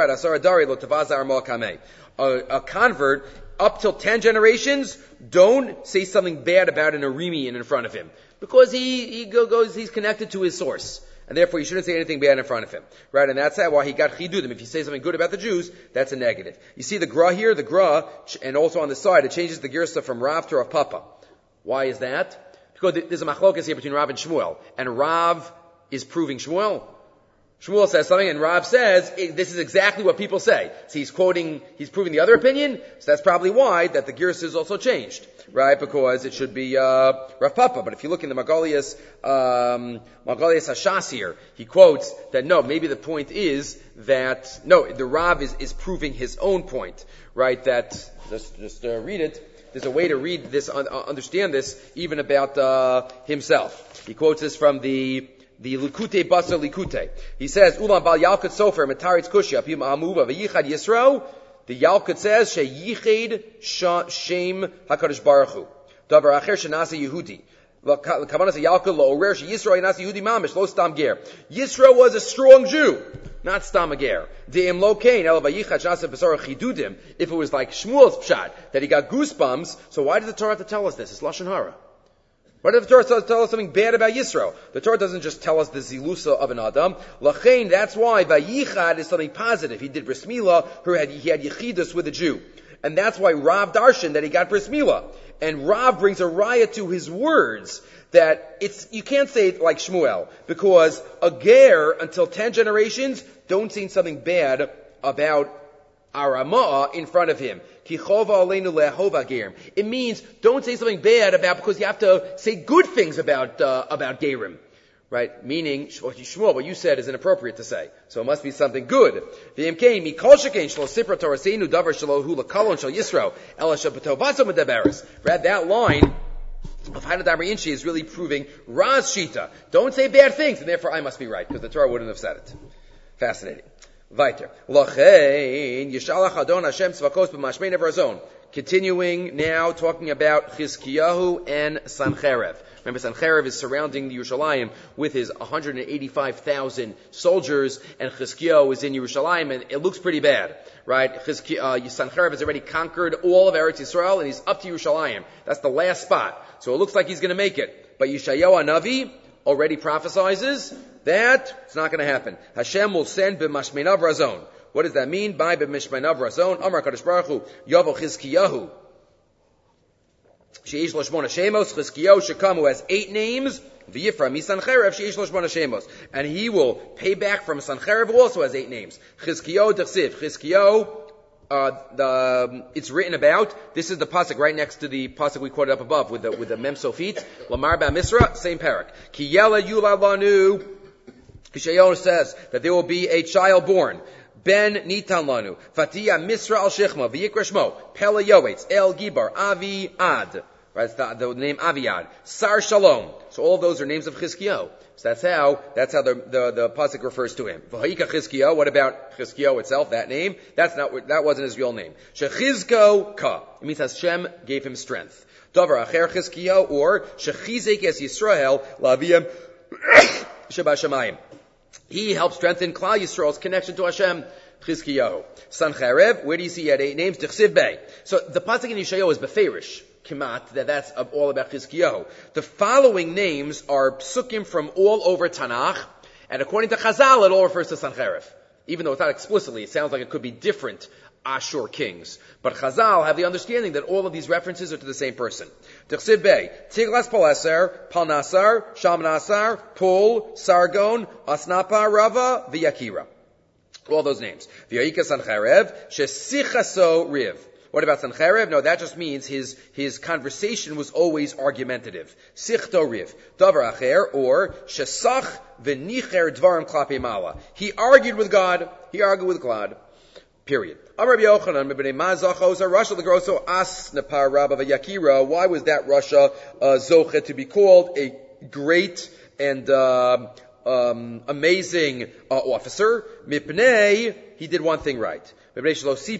a convert, up till 10 generations, don't say something bad about an Aramean in front of him. Because he's connected to his source. And therefore you shouldn't say anything bad in front of him. Right? And that's why he got chidudim. If you say something good about the Jews, that's a negative. You see the gra here, and also on the side, it changes the girsa from Rav to Rav Papa. Why is that? Because there's a machlokas here between Rav and Shmuel. And Rav is proving Shmuel. Shmuel says something, and Rav says, this is exactly what people say. So he's proving the other opinion, so that's probably why that the Girsa is also changed, right? Because it should be Rav Papa. But if you look in the Magalias Hashas here, he quotes that no, maybe the point is that, no, the Rav is proving his own point, right? That, just read it. There's a way to read this, understand this, even about himself. He quotes this from the Likutei Basar Likutei. He says, Ulam Bal Yalkut Sofer Mataritz Kushya Pim Amuva V'Yichad Yisro. The Yalkut says, She Yichid Shem HaKadosh Baruch Hu. Davar Acher Shenasa Yehudi. Kavanas Yalkut Lo Orer She Yisro Yenasa Yehudi Mamish Lo Stam Ger. Yisro was a strong Jew, not Stam Ger. De'im Lo Kain El V'Yichad Shenasa B'Sarah Chidudim. If it was like Shmuel's pshat, that he got goosebumps, so why did the Torah have to tell us this? It's Lashon Hara. Why did the Torah tell us something bad about Yisro? The Torah doesn't just tell us the zilusa of an Adam. Lachein, that's why Vayichad is something positive. He did bris milah, he had yichidus with a Jew. And that's why Rav darshan that he got bris milah. And Rav brings a raya to his words that you can't say it like Shmuel, because a ger, until 10 generations, don't say something bad about Aramah in front of him. It means don't say something bad about, because you have to say good things about Gerim. Right? Meaning, Shmuel, what you said is inappropriate to say. So it must be something good. Read that line of Hainadam Inshi is really proving Raz Shita. Don't say bad things, and therefore I must be right, because the Torah wouldn't have said it. Fascinating. Weiter. Lachein Yishalach Adon Hashem Tzvakos b'mashmei Nevarzon. Continuing now, talking about Chizkiyahu and Sancherev. Remember, Sancherev is surrounding the Yerushalayim with his 185,000 soldiers, and Chizkiyahu is in Yerushalayim, and it looks pretty bad, right? Sancherev has already conquered all of Eretz Yisrael, and he's up to Yerushalayim. That's the last spot. So it looks like he's going to make it. But Yeshayahu Hanavi already prophesizes that it's not going to happen. Hashem will send b'mashmeinav razon. What does that mean? By b'mashmeinav razon, Amar Kadosh Baruch Hu, Yavo Chizkiyahu. Sheish lo shmona shemos, Chizkiyahu shekam, who has 8 names, v'yifra mi Sancherev, sheish lo shmona shemos. And he will pay back from Sancherev, who also has 8 names. Chizkiyahu d'chsiv. Chizkiyahu, it's written about. This is the pasuk right next to the pasuk we quoted up above with the mem sofit. Lamar ba Misra, same parak. Ki yela yulad lanu. Kishayon says that there will be a child born. Ben nitan lanu. Fatiya Misra al shechma v'yikra shmo. Pele yoetz el gibar avi ad. Right, it's the name Aviad. Sar Shalom. So all of those are names of Chizkiyahu. So that's how the pasuk refers to him. V'ha'ika Chizkiyahu. What about Chizkiyahu itself? That name? That wasn't his real name. Shechizko ka. It means Hashem gave him strength. Davar acher Chizkiyahu, or Shechizek es Yisrael laviyam sheba shamayim. He helped strengthen Klal Yisrael's connection to Hashem. Chizkiyahu. Sancherev. Where do you see he had 8 names? D'chsiv bey. So the pasuk in Yeshayahu is beferish. Kimat, that's all about Chizkiyahu. The following names are psukim from all over Tanakh, and according to Chazal, it all refers to Sancherev. Even though it's not explicitly, it sounds like it could be different Ashur kings. But Chazal have the understanding that all of these references are to the same person. T'chsiv bey, Tiglas-Pileser, Palnasar, Shalmanasar, Pul, Sargon, Asnapa, Rava, V'Yakira. All those names. V'Ya'ika Sancherev, Shesichaso Riv. What about Sancherev? No, that just means his conversation was always argumentative. Sichto riv. Davar acher, or shesach v'nicher dvarim klapi mala. He argued with God. He argued with God. Period. Amar Rabbi Yochanan, mibnei ma zachosa Rasha l'groso as nepar rabba v'yakira. Why was that Rasha zoche to be called a great and amazing officer? Mipnei, he did one thing right. He didn't say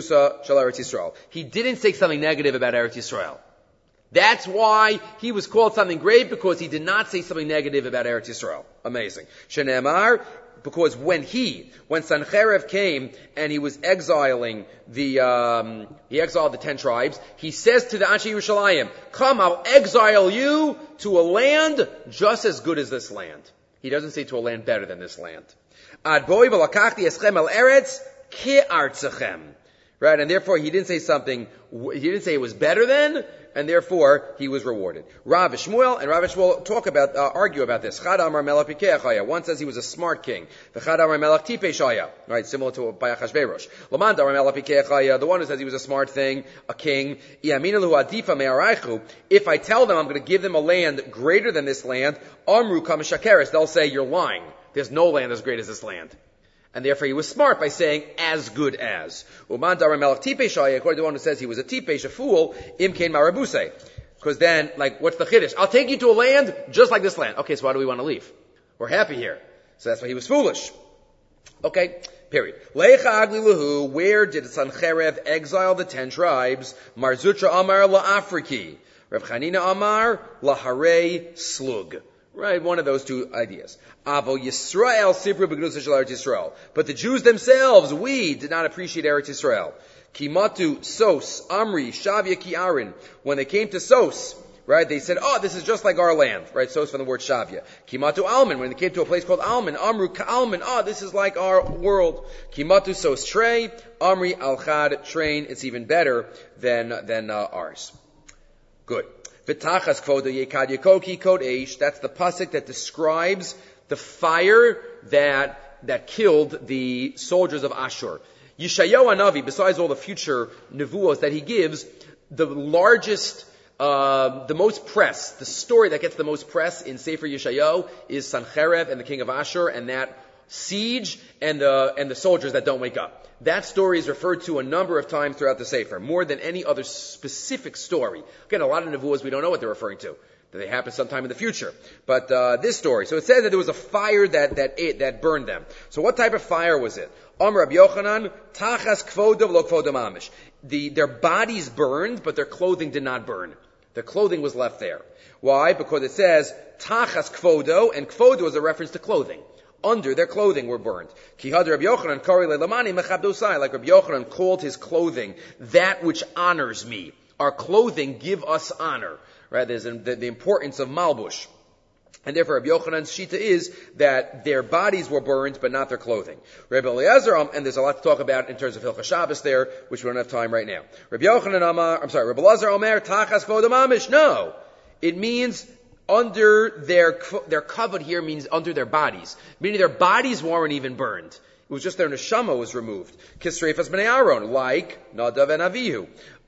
something negative about Eretz Yisrael. That's why he was called something great, because he did not say something negative about Eretz Yisrael. Amazing. Shenemar, because when Sancherev came and he was exiling he exiled the 10 tribes, he says to the Anshe Yerushalayim, come, I'll exile you to a land just as good as this land. He doesn't say to a land better than this land. Ad boi v'lakachti eschem el eretz Right, and therefore he didn't say it was better than, and therefore he was rewarded. Rav Shmuel argue about this. Chad Amar Melech Pikei Chaya. One says he was a smart king. The Chad Amar Melech Tipei Shaya. Right, similar to by Achashverosh. Laman Amar Melech Pikei Chaya. The one who says he was a smart thing, a king. If I tell them I'm going to give them a land greater than this land, Amru Kamashakeres, they'll say you're lying. There's no land as great as this land. And therefore he was smart by saying, as good as. Uman Dara Melech Tipei Shaya, according to the one who says he was a Tipeish, a fool, Imkein Marabuse. Because then, what's the Chiddush? I'll take you to a land just like this land. Okay, so why do we want to leave? We're happy here. So that's why he was foolish. Okay, period. Leicha Agli Lahu, where did Sancherev exile the 10 tribes? Marzutra Amar La-Afriki. Rav Chanina Amar La-Harei Slug. Right, one of those two ideas. Avo Yisrael Sibru B'Gnus Eretz Yisrael. But the Jews themselves, we did not appreciate Eretz Yisrael. Kimatu Sos Amri Shavya Ki'arin. When they came to Sos, right, they said, oh, this is just like our land. Right, Sos from the word Shavya. Kimatu Alman. When they came to a place called Alman, Amru Ka'alman. Oh, this is like our world. Kimatu Sos Trey Amri Al-Chad Train. It's even better than ours. Good. V'tachas kvoda yekad yakoki kod eish. That's the pasuk that describes the fire that killed the soldiers of Ashur. Yeshayahu Hanavi, besides all the future nevuos that he gives, the largest, the most press, the story that gets the most press in Sefer Yeshayahu is Sancherev and the king of Ashur and that siege and the soldiers that don't wake up. That story is referred to a number of times throughout the Sefer, more than any other specific story. Again, a lot of nevuos we don't know what they're referring to. That they happen sometime in the future. But this story, so it says that there was a fire that burned them. So what type of fire was it? Amar Rabbi Yochanan, tachas kvodav lo kvodam amish. Their bodies burned, but their clothing did not burn. Their clothing was left there. Why? Because it says tachas kvodo, and kvodo is a reference to clothing. Under their clothing were burned. Kihad Rabbi Yochanan kari le'lamani mechabdosai, like Rabbi Yochanan called his clothing that which honors me. Our clothing give us honor. Right? There's the importance of malbush. And therefore Rabbi Yochanan's shita is that their bodies were burned, but not their clothing. Rabbi Eliezer, and there's a lot to talk about in terms of Hilchas Shabbos there, which we don't have time right now. Rabbi Eliezer Omer, tachas kvodam amish. No. It means under their kavod here means under their bodies. Meaning their bodies weren't even burned. It was just their neshama was removed. Kisreifas b'nei Aaron, like Nadav and Avihu.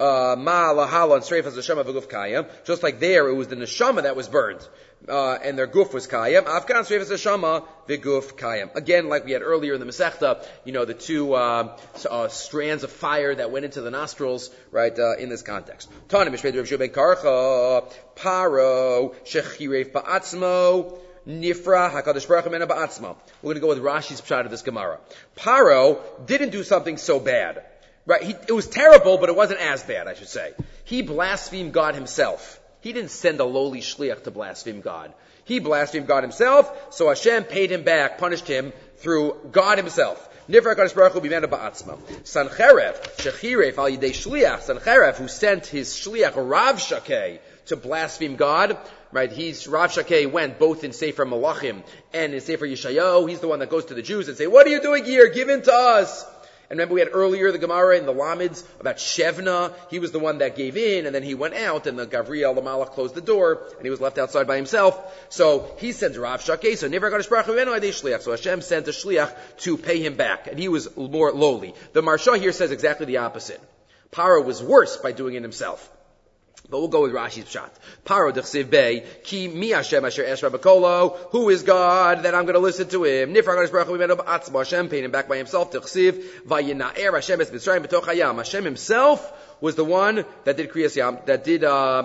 Ma lahala and Sreifas neshama v'guf kayam. Just like there, it was the neshama that was burned. And their guf was kayam. Afkan Sreifas neshama v'guf kayam. Again, like we had earlier in the Masechta, the two strands of fire that went into the nostrils, right, in this context. Tana mishped Rav Shua ben Karcha, Paro, shechiref ba'atzmo, Nifra HaKadosh Baruch Hu Mena Ba'atzma. We're going to go with Rashi's pshat of this Gemara. Paro didn't do something so bad. Right? It was terrible, but it wasn't as bad, I should say. He blasphemed God himself. He didn't send a lowly shliach to blaspheme God. He blasphemed God himself, so Hashem paid him back, punished him through God himself. Nifra HaKadosh Baruch Hu Mena Ba'atzma. Sancherev, Shechiref Al Yidei Shliach, Sancherev, who sent his shliach Rav Shakeh to blaspheme God, right? Rav Shakeh went both in Sefer Malachim and in Sefer Yeshayahu. He's the one that goes to the Jews and say, what are you doing here? Give in to us. And remember we had earlier the Gemara in the Lamids about Shevna. He was the one that gave in and then he went out and the Gavriel, the Malach, closed the door and he was left outside by himself. So he sent Rav Shakeh. So Nivra Kadosh Baruch Hu Enu Adei Shliach. So Hashem sent a Shliach to pay him back. And he was more lowly. The Marsha here says exactly the opposite. Paro was worse by doing it himself. But we'll go with Rashi's pshat. Paro d'chsiv bei, ki mi Hashem asher esra b'kolo, who is God that I'm going to listen to him? Nifra HaKadosh Baruch Hu Mimenu ba'atzmo, Hashem paid him back by himself, d'chsiv, vayina'er Hashem es Mitzrayim b'toch hayam. Hashem himself was the one that did Kriyas Yam, that did,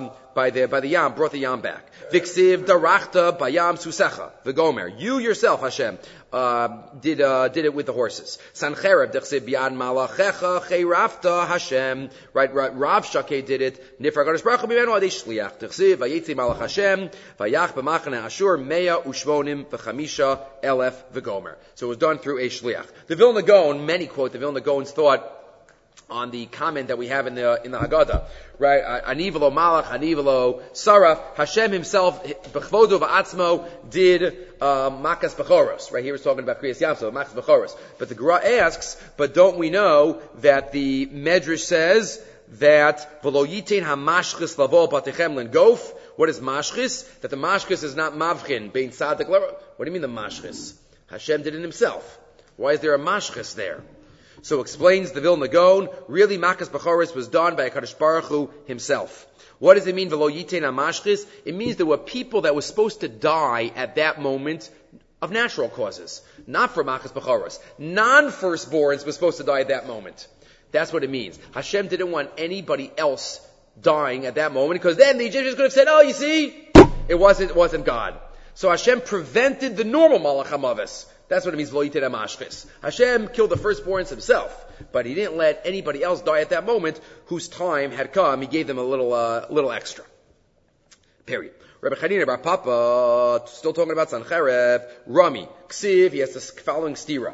by the Yam, brought the Yam back. V'ksiv darachta bayam susecha, v'gomer. You yourself, Hashem, did it with the horses. Sancherev d'chsiv bi'ad malachecha cheirafta Hashem. Right, Rav Shakeh did it. Nifra HaKadosh Baruch Hu Mimenu adei shliach. D'chsiv vayitzi malach Hashem, vayach b'machane Ashur, mea ushvonim v'chamisha elef v'gomer. So it was done through a shliach. The Vilna Gaon, many quote, the Vilna Gaons thought, on the comment that we have in the Haggadah, right? Anivelo Malach, Anivelo Saraf. Hashem himself, Bechvodo Va'atzmo, did Makas Bechoros. Right here, he's talking about Kriyas Yam, so Makas Bechoros. But the Gemara asks, but don't we know that the Medrash says that v'lo yitain hamashchis lavo batechem lengof. What is mashchis? That the mashchis is not mavchin bein tzaddik. What do you mean the mashchis? Hashem did it himself. Why is there a mashchis there? So explains the Vilna Gaon, really Makas Bechoros was done by HaKadosh Baruch Hu himself. What does it mean, v'lo yitain hamashchis? It means there were people that were supposed to die at that moment of natural causes, not for Makas Bechoros. Non-firstborns were supposed to die at that moment. That's what it means. Hashem didn't want anybody else dying at that moment, because then the Egyptians could have said, oh, you see, it wasn't God. So Hashem prevented the normal Malach HaMavis. That's what it means, v'lo yitain hamashchis. Hashem killed the firstborns himself, but he didn't let anybody else die at that moment whose time had come. He gave them a little extra. Period. Rabbi Chanina Bar Papa, still talking about Sancherev, Rami, Ksiv, he has the following stira.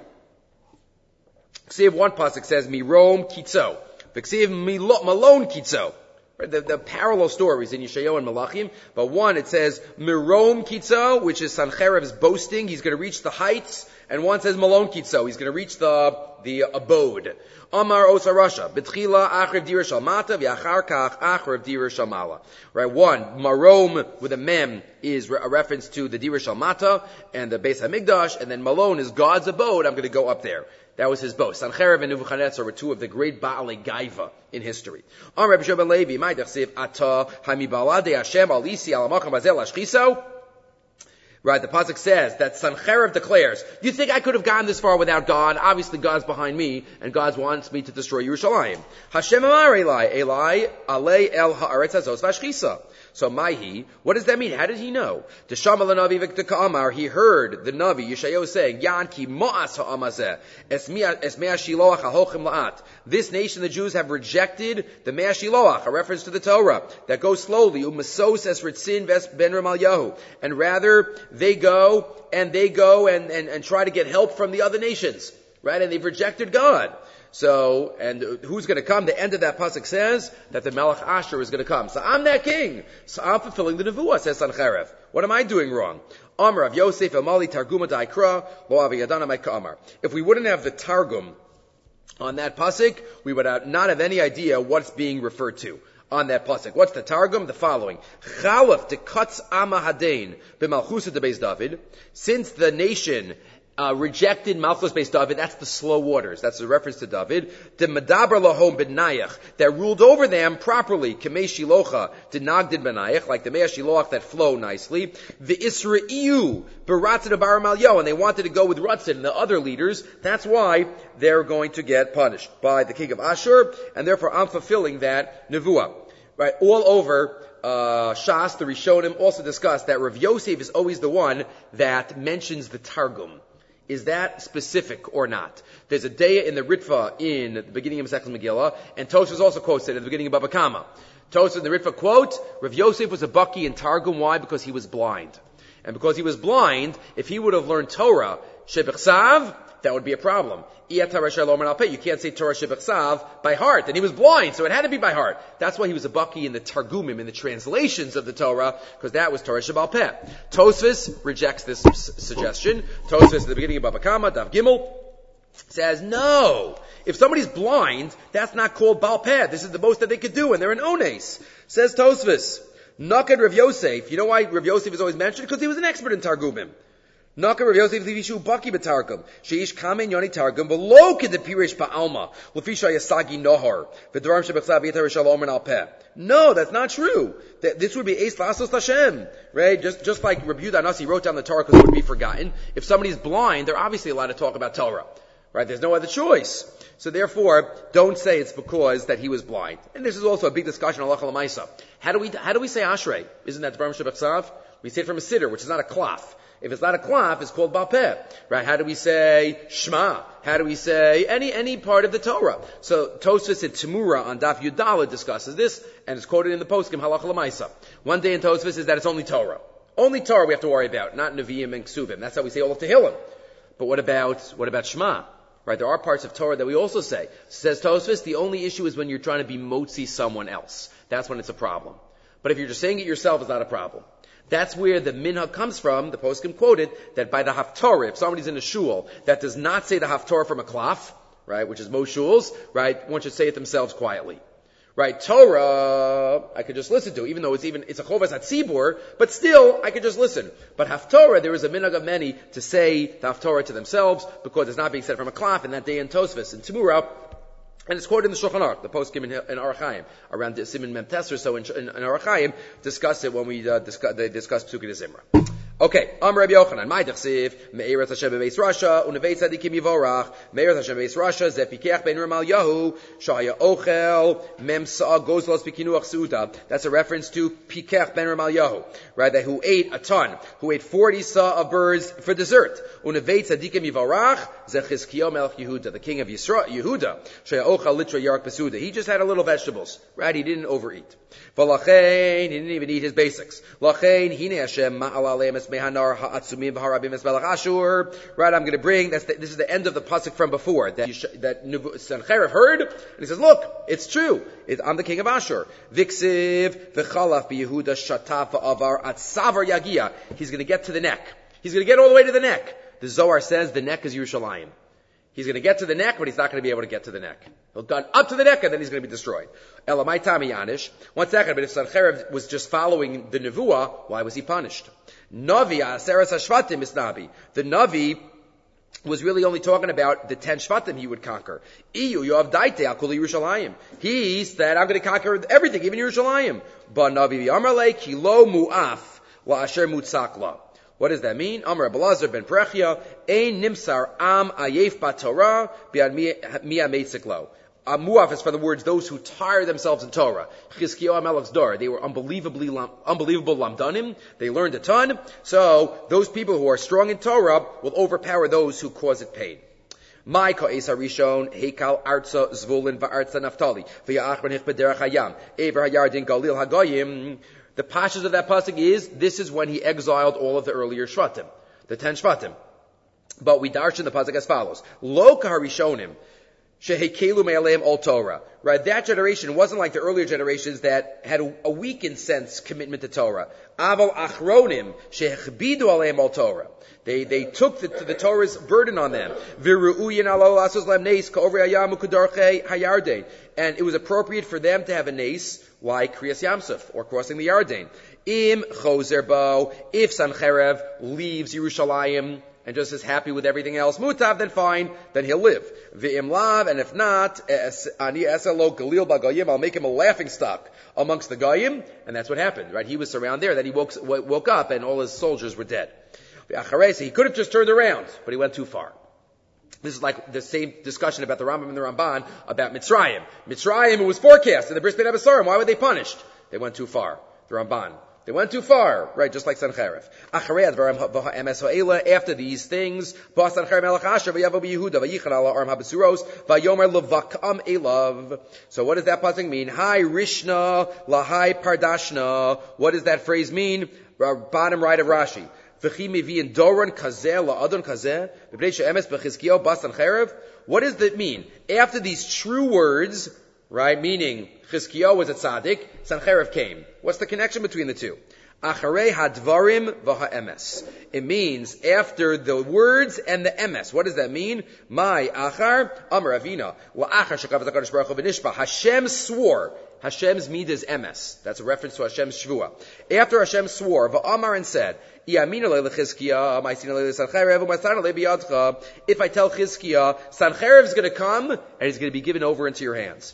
Ksiv, one pasuk says, Mirom Kitzo. Ksiv, Malone Kitzo. The parallel stories in Yeshayahu and Malachim, but one it says Mirom Kitzo, which is Sancherev's boasting, he's going to reach the heights, and one says Malone Kitzo, he's going to reach the abode. Amar Osa Rasha, Betchila Achrev Dira Shalmata, V'achar Kach Achrev Dira Shalmala. Right, one, Marom with a mem is a reference to the Dira Shalmata and the Beis HaMikdash, and then Malone is God's abode, I'm going to go up there. That was his boast. Sancherev and Nebuchadnezzar were two of the great Baalei Gaiva in history. On Rabbi Shimon Levi, my dechsiv ata hamibalade Hashem alisi alamakam bazel ashchiso. Right, the pasuk says that Sancherev declares, "You think I could have gone this far without God? Obviously, God's behind me, and God wants me to destroy Yerushalayim." Hashem amar Eli alei el haaretz hazos vashchisa. So Maihi, what does that mean? How did he know? Deshama l'navi v'k'taka amar, he heard the Navi, Yeshayahu saying, Yan ki mo'as ha'amazeh, es mea shiloach ha'hochim la'at. This nation, the Jews, have rejected the mea shiloach, a reference to the Torah, that goes slowly, u'masos es ritzin ves ben Ramalyahu. And rather, they go and try to get help from the other nations. Right? And they've rejected God. So, and who's going to come? The end of that pasuk says that the Melech Asher is going to come. So I'm that king. So I'm fulfilling the nevuah, says Sancherev. What am I doing wrong? Amar of Yosef Amali Targuma Daikra Lo Aviyadana Maika Amar. If we wouldn't have the Targum on that pasuk, we would not have any idea what's being referred to on that pasuk. What's the Targum? The following. Chalaf de Katz Ama Hadain B'Malchusa de Beis David. Since the nation rejected Malchus Beis David, that's the slow waters. That's a reference to David. The Medaber Lahom Benayach, that ruled over them properly. Kemei Shilocha, the Nagdid Benayach, like the Mea Shiloach that flow nicely. The Isra'iyu, Baratzin Bar Malyo, and they wanted to go with Ratzin and the other leaders. That's why they're going to get punished by the king of Ashur, and therefore I'm fulfilling that nevuah. Right, all over Shas, the Rishonim also discussed that Rav Yosef is always the one that mentions the Targum. Is that specific or not? There's a day in the Ritva in the beginning of Masechus Megillah, and Tosfos also quotes it at the beginning of Baba Kama. Tosfos in the Ritva quote, Rav Yosef was a Baki in Targum. Why? Because he was blind. And because he was blind, if he would have learned Torah, Shebechsav, that would be a problem. You can't say Torah Shebechsav by heart. And he was blind, so it had to be by heart. That's why he was a Baki in the Targumim, in the translations of the Torah, because that was Torah Shebal Peh. Tosfos rejects this suggestion. Tosfos at the beginning of Baba Kama, Dav Gimel, says, no. If somebody's blind, that's not called Baal Peh. This is the most that they could do, and they're an Ones. Says Tosfos, Naked Rav Yosef. You know why Rav Yosef is always mentioned? Because he was an expert in Targumim. Naked Rav Yosef Livishu Baki B'Targum. Sheish Kamen Yoni Targum. V'lo Ked Pirish Ba'alma. L'fisha Yasagi Nohar. V'Doram Shebechsav Yeter Shalom and Alpeh. No, that's not true. This would be Eis Lasos Hashem. Right? Just like Rabbi Yehuda Nasi wrote down the Torah because it would be forgotten. If somebody's blind, they're obviously allowed to talk about Torah. Right? There's no other choice. So therefore, don't say it's because that he was blind. And this is also a big discussion on Halacha L'Maisa. How do we say Ashrei? Isn't that Dvarim Shebechsav? We say it from a siddur, which is not a klaf. If it's not a klaf, it's called Baal Peh. Right? How do we say Shema? How do we say any part of the Torah? So Tosfos in Temura on Daf Yudala discusses this, and it's quoted in the Poskim Halacha L'Maisa. One day in Tosfos is that it's only Torah. Only Torah we have to worry about, not Nevi'im and Ksuvim. That's how we say all of Tehillim. But what about Shema? Right? There are parts of Torah that we also say. Says Tosfos, the only issue is when you're trying to be motzi someone else. That's when it's a problem. But if you're just saying it yourself, it's not a problem. That's where the minhag comes from. The poskim quoted that by the haftorah, if somebody's in a shul that does not say the haftorah from a klaf, right, which is most shuls, right, one should say it themselves quietly. Right, Torah, I could just listen to, even though it's a chovas hatzibur, but still, I could just listen. But Haftorah, there is a minhag of many to say the Haftorah to themselves, because it's not being said from a klaf in that day in Tosfos, in Tumura, and it's quoted in the Shulchan Aruch, the post-kim in Aruch Chaim, around the Siman Mem Tes or so in Aruch Chaim, discuss it when they discuss Psukei Zimra. Okay, Amar Rabbi Yochanan, my dechsiv, me'eretz Hashem bebeis Rasha, u'nevei tzadikim yivorach, me'eretz Hashem bebeis Rasha, ze pikech ben Ramal Yahu, shaya ochel, mem sa'a gozlos pikinuach su'uta. That's a reference to Pikech ben Ramal Yahu, right, that who ate a ton, who ate 40 saw of birds for dessert. U'nevei tzadikim yivorach, ze Chizkiyahu melech Yehuda, the king of Yehuda, shaya ochel litra yark besuda. He just had a little vegetables, right, he didn't overeat. V'lachein, he didn't even eat his basics. Lachein, hine Hashem ma'al aleim mehanar ha'atzumim v'harabim es melech Ashur. Right, I'm going to bring, this is the end of the pasuk from before, that Sancheirav heard, and he says, look, it's true, I'm the king of Ashur. Viksiv v'chalaf b'Yehuda shatafa avar at savar yagia. He's going to get to the neck. He's going to get all the way to the neck. The Zohar says the neck is Yerushalayim. He's going to get to the neck, but he's not going to be able to get to the neck. He'll go up to the neck, and then he's going to be destroyed. Elamai Tami Yanish. 1 second, but if Sancheirav was just following the Nevuah, why was he punished? Navi Aseres HaShvatim is Navi. The Navi was really only talking about the 10 Shvatim he would conquer. Iyu Yoav Daite Akul Yerushalayim. He said, I'm going to conquer everything, even Yerushalayim. But Navi V'Amarle Kilo Mu'af La Asher Mutzak La. What does that mean? Amar Abelazar ben Prechia, Ein Nimsar Am Ayef Batorah Bi'ad Mia Meitziklo. Muaf is for the words, those who tire themselves in Torah. Chizkiyahu HaMelech's Dor. They were unbelievable lamdanim. They learned a ton. So, those people who are strong in Torah will overpower those who cause it pain. My ka'es harishon heikal arza zvulin va'arza naftali v'ya'achron hichbederach hayam ever hayardin galil hagoyim. The pashas of that pasuk is, this is when he exiled all of the earlier Shvatim, the 10 Shvatim. But we darshan the pasuk as follows. Lo kaharishonim shehekelu me'aleim ol Torah. Right, that generation wasn't like the earlier generations that had a weakened sense commitment to Torah. Aval achronim shehechbidu aleim ol Torah. They took the Torah's burden on them. And it was appropriate for them to have a nace like Kriyas Yamsuf, or crossing the Yarden. Im chozer bo, if Sancheirav leaves Yerushalayim and just is happy with everything else, mutav, then fine, then he'll live. V'im lav, and if not, ani eselo galil ba'goyim, I'll make him a laughing stock amongst the goyim, and that's what happened, right? He was around there, that he woke up and all his soldiers were dead. He could have just turned around, but he went too far. This is like the same discussion about the Rambam and the Ramban about Mitzrayim. Mitzrayim, it was forecast in the Bris Bein Abasarim. Why were they punished? They went too far. The Ramban. They went too far, right? Just like Sancheirav. After these things, so what does that pasuk mean? Hi Rishna, lahai Pardashna. What does that phrase mean? Bottom right of Rashi. What does that mean? After these true words, right, meaning Chizkiyahu was a tzaddik, Sancheirav came. What's the connection between the two? Acharei hadvarim v'ha'emes. It means after the words and the emes. What does that mean? My achar amar Avina wa achar shekavat HaKadosh Baruch Hu v'nishba. Hashem swore. Hashem's mid is emes. That's a reference to Hashem's shvua. After Hashem swore, v'amar and said, if I tell Chizkiyahu, Sancheirav is going to come and he's going to be given over into your hands.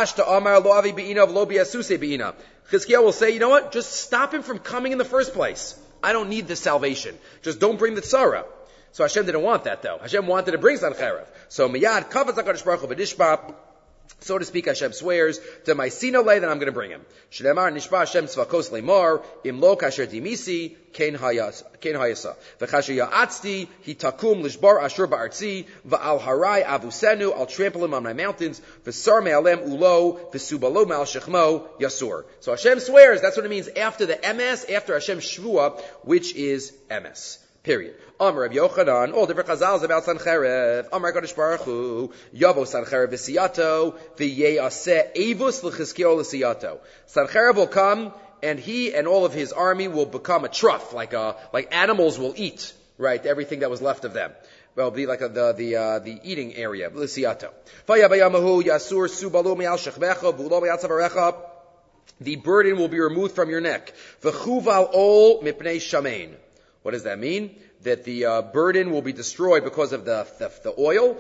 Chizkiyahu will say, you know what? Just stop him from coming in the first place. I don't need this salvation. Just don't bring the tzara. So Hashem didn't want that though. Hashem wanted to bring Sancheirav. So miyad kavatz HaKadosh Baruch Hu v'nishba. So to speak, Hashem swears to my sinole that I'm going to bring him. Shneimar nishba Hashem tzvakos leimar imlo kasher dimisi kein hayasa v'chasher ya'atzti hitakum lishbar ashur ba'artzi v'al harai avusenu I'll trample him on my mountains v'sar me'alem ulo v'subalo me'al shechmo yasur. So Hashem swears. That's what it means after the emes, after Hashem's shvua, which is emes. Period. Amar Rabbi Yochanan, all different chazals about Sancheirav. Amar HaKadosh Baruch Hu, Yavo Sancheirav v'siyato, v'yeyaseh evus l'chizkiyahu l'siyato. Sancheirav will come, and he and all of his army will become a trough, like animals will eat, right? Everything that was left of them. Well, it'll be like the eating area. L'siato. Fayabayamahu yasur subalu me'al shechmecha v'ulo me'al tzavarecha. The burden will be removed from your neck. V'chuval ol mipnei shamein. What does that mean? That the burden will be destroyed because of the oil.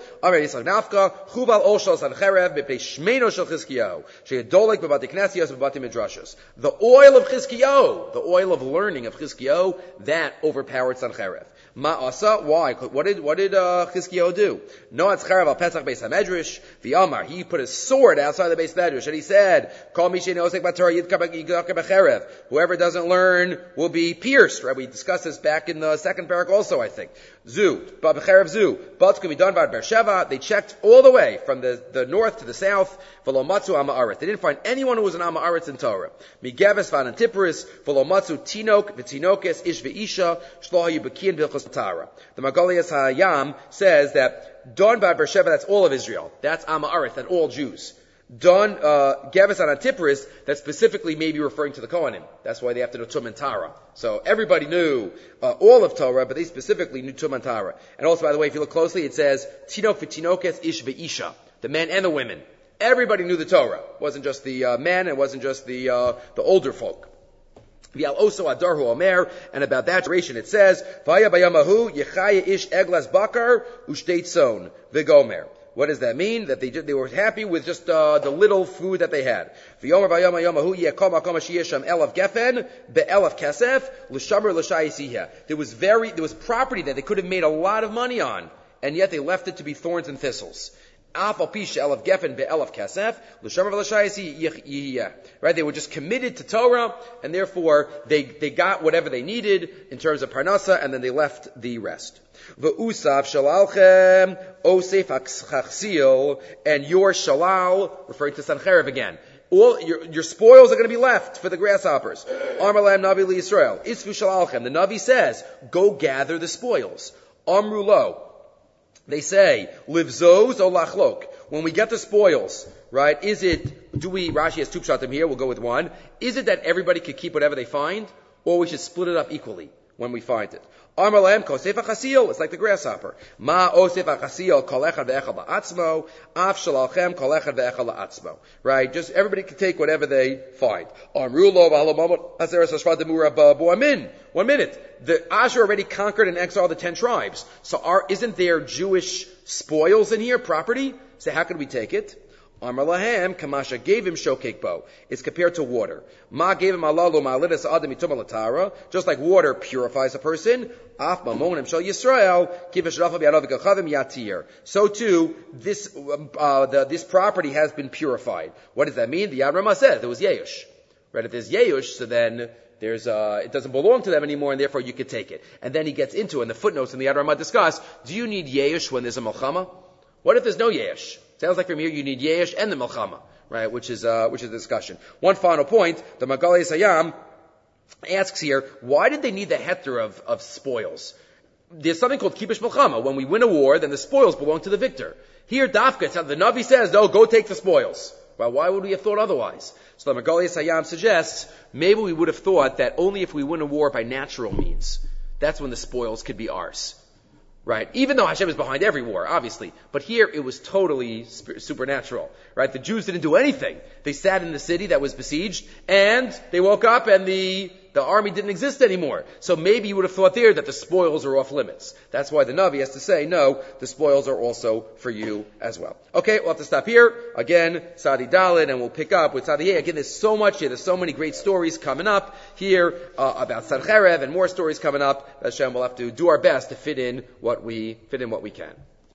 The oil of Chizkiyahu, the oil of learning of Chizkiyahu, that overpowered Sancherev. Ma'asa, why? What did Chizkiyahu do? Noatz Cherev al Pesach Beis HaMedrash, V'amar, he put his sword outside the Beis Medrash, and he said, Kol mi she'eino osek b'Torah yidkar b'cherev. Whoever doesn't learn will be pierced. Right? We discussed this back in the second parak also, I think. Zu, b'cherev zu, Batkum Midon Vad Beersheva. They checked all the way from the north to the south. V'lo matzu Ama Aretz. They didn't find anyone who was an Ama Aretz in Torah. Migeves Van Antiparis, v'lo matzu Tinok v'Tinokes Ish v'Isha Shlo hayu b'kiyin b'ilchos Tara. The Magaliyas Hayam says that Don Bar Beersheva, that's all of Israel. That's Ama Aretz, that's all Jews. Don Gevis on Antiparis, that's specifically maybe referring to the Kohanim. That's why they have to know Tum and Tara. So everybody knew all of Torah, but they specifically knew Tum and Tara. And also, by the way, if you look closely, it says Tinok v'Tinokes Ish v'Isha, the men and the women. Everybody knew the Torah. It wasn't just the men, it wasn't just the older folk. Also Adarhu Omer, and about that generation it says, Vaya bayamahu yechaya ish eglas bakar ushteit son v'gomer. What does that mean? That they were happy with just the little food that they had. V'yomer bayamahu yekol makom sheyesham elav gefen be'elav kesef l'shamer l'shayisiha. There was property that they could have made a lot of money on, and yet they left it to be thorns and thistles. Right? They were just committed to Torah, and therefore they got whatever they needed in terms of parnasa, and then they left the rest. V'usav shalalchem osef hachsil, and your shalal, referring to Sancherev again. All your spoils are going to be left for the grasshoppers. Amar lahem Navi liYisrael isfu shalalchem. The Navi says, go gather the spoils. Amru lo. They say, livzos o lachlok. When we get the spoils, right, Rashi has two pshatim here, we'll go with one. Is it that everybody could keep whatever they find? Or we should split it up equally when we find it? Amar lahem kosef hachasil, it's like the grasshopper. Ma osef hachasil kol echad ve'echad la'atzmo, af shalalchem kol echad ve'echad la'atzmo. Right, just everybody can take whatever they find. Amru lo v'halomamot aseres hashvad demura b'amin. 1 minute. The Asher already conquered and exiled the 10 tribes. So isn't there Jewish spoils in here, property? So how could we take it? Amar lahem, Kamasha gave him shokek bo. It's compared to water. Ma gave him alalu ma'alidas adam itum alatara. Just like water purifies a person. Af mamonim shel Yisrael, kivish rafa bi'adav gachavim yatir. So too, this property has been purified. What does that mean? The Yad Ramah says there was Yeush. Right? If there's Yeush, so then it doesn't belong to them anymore, and therefore you could take it. And then he gets into, and the footnotes in the Yad Ramah discuss, do you need Yeush when there's a Melchama? What if there's no Yeush? Sounds like from here you need Yeush and the Melchama, right? Which is the discussion. One final point, the Magalei Sayam asks here, why did they need the heter of spoils? There's something called Kibush Melchama. When we win a war, then the spoils belong to the victor. Here, Dafka, the Navi says, no, go take the spoils. Well, why would we have thought otherwise? So the Magalei Sayam suggests, maybe we would have thought that only if we win a war by natural means, that's when the spoils could be ours. Right? Even though Hashem is behind every war, obviously. But here it was totally supernatural. Right? The Jews didn't do anything. They sat in the city that was besieged, and they woke up and the army didn't exist anymore. So maybe you would have thought there that the spoils are off limits. That's why the Navi has to say, no, the spoils are also for you as well. Okay, we'll have to stop here. Again, Sadi Dalet, and we'll pick up with Sadi Hey. Again, there's so much here. There's so many great stories coming up here about Sancherev, and more stories coming up. Hashem will have to do our best to fit in what we can.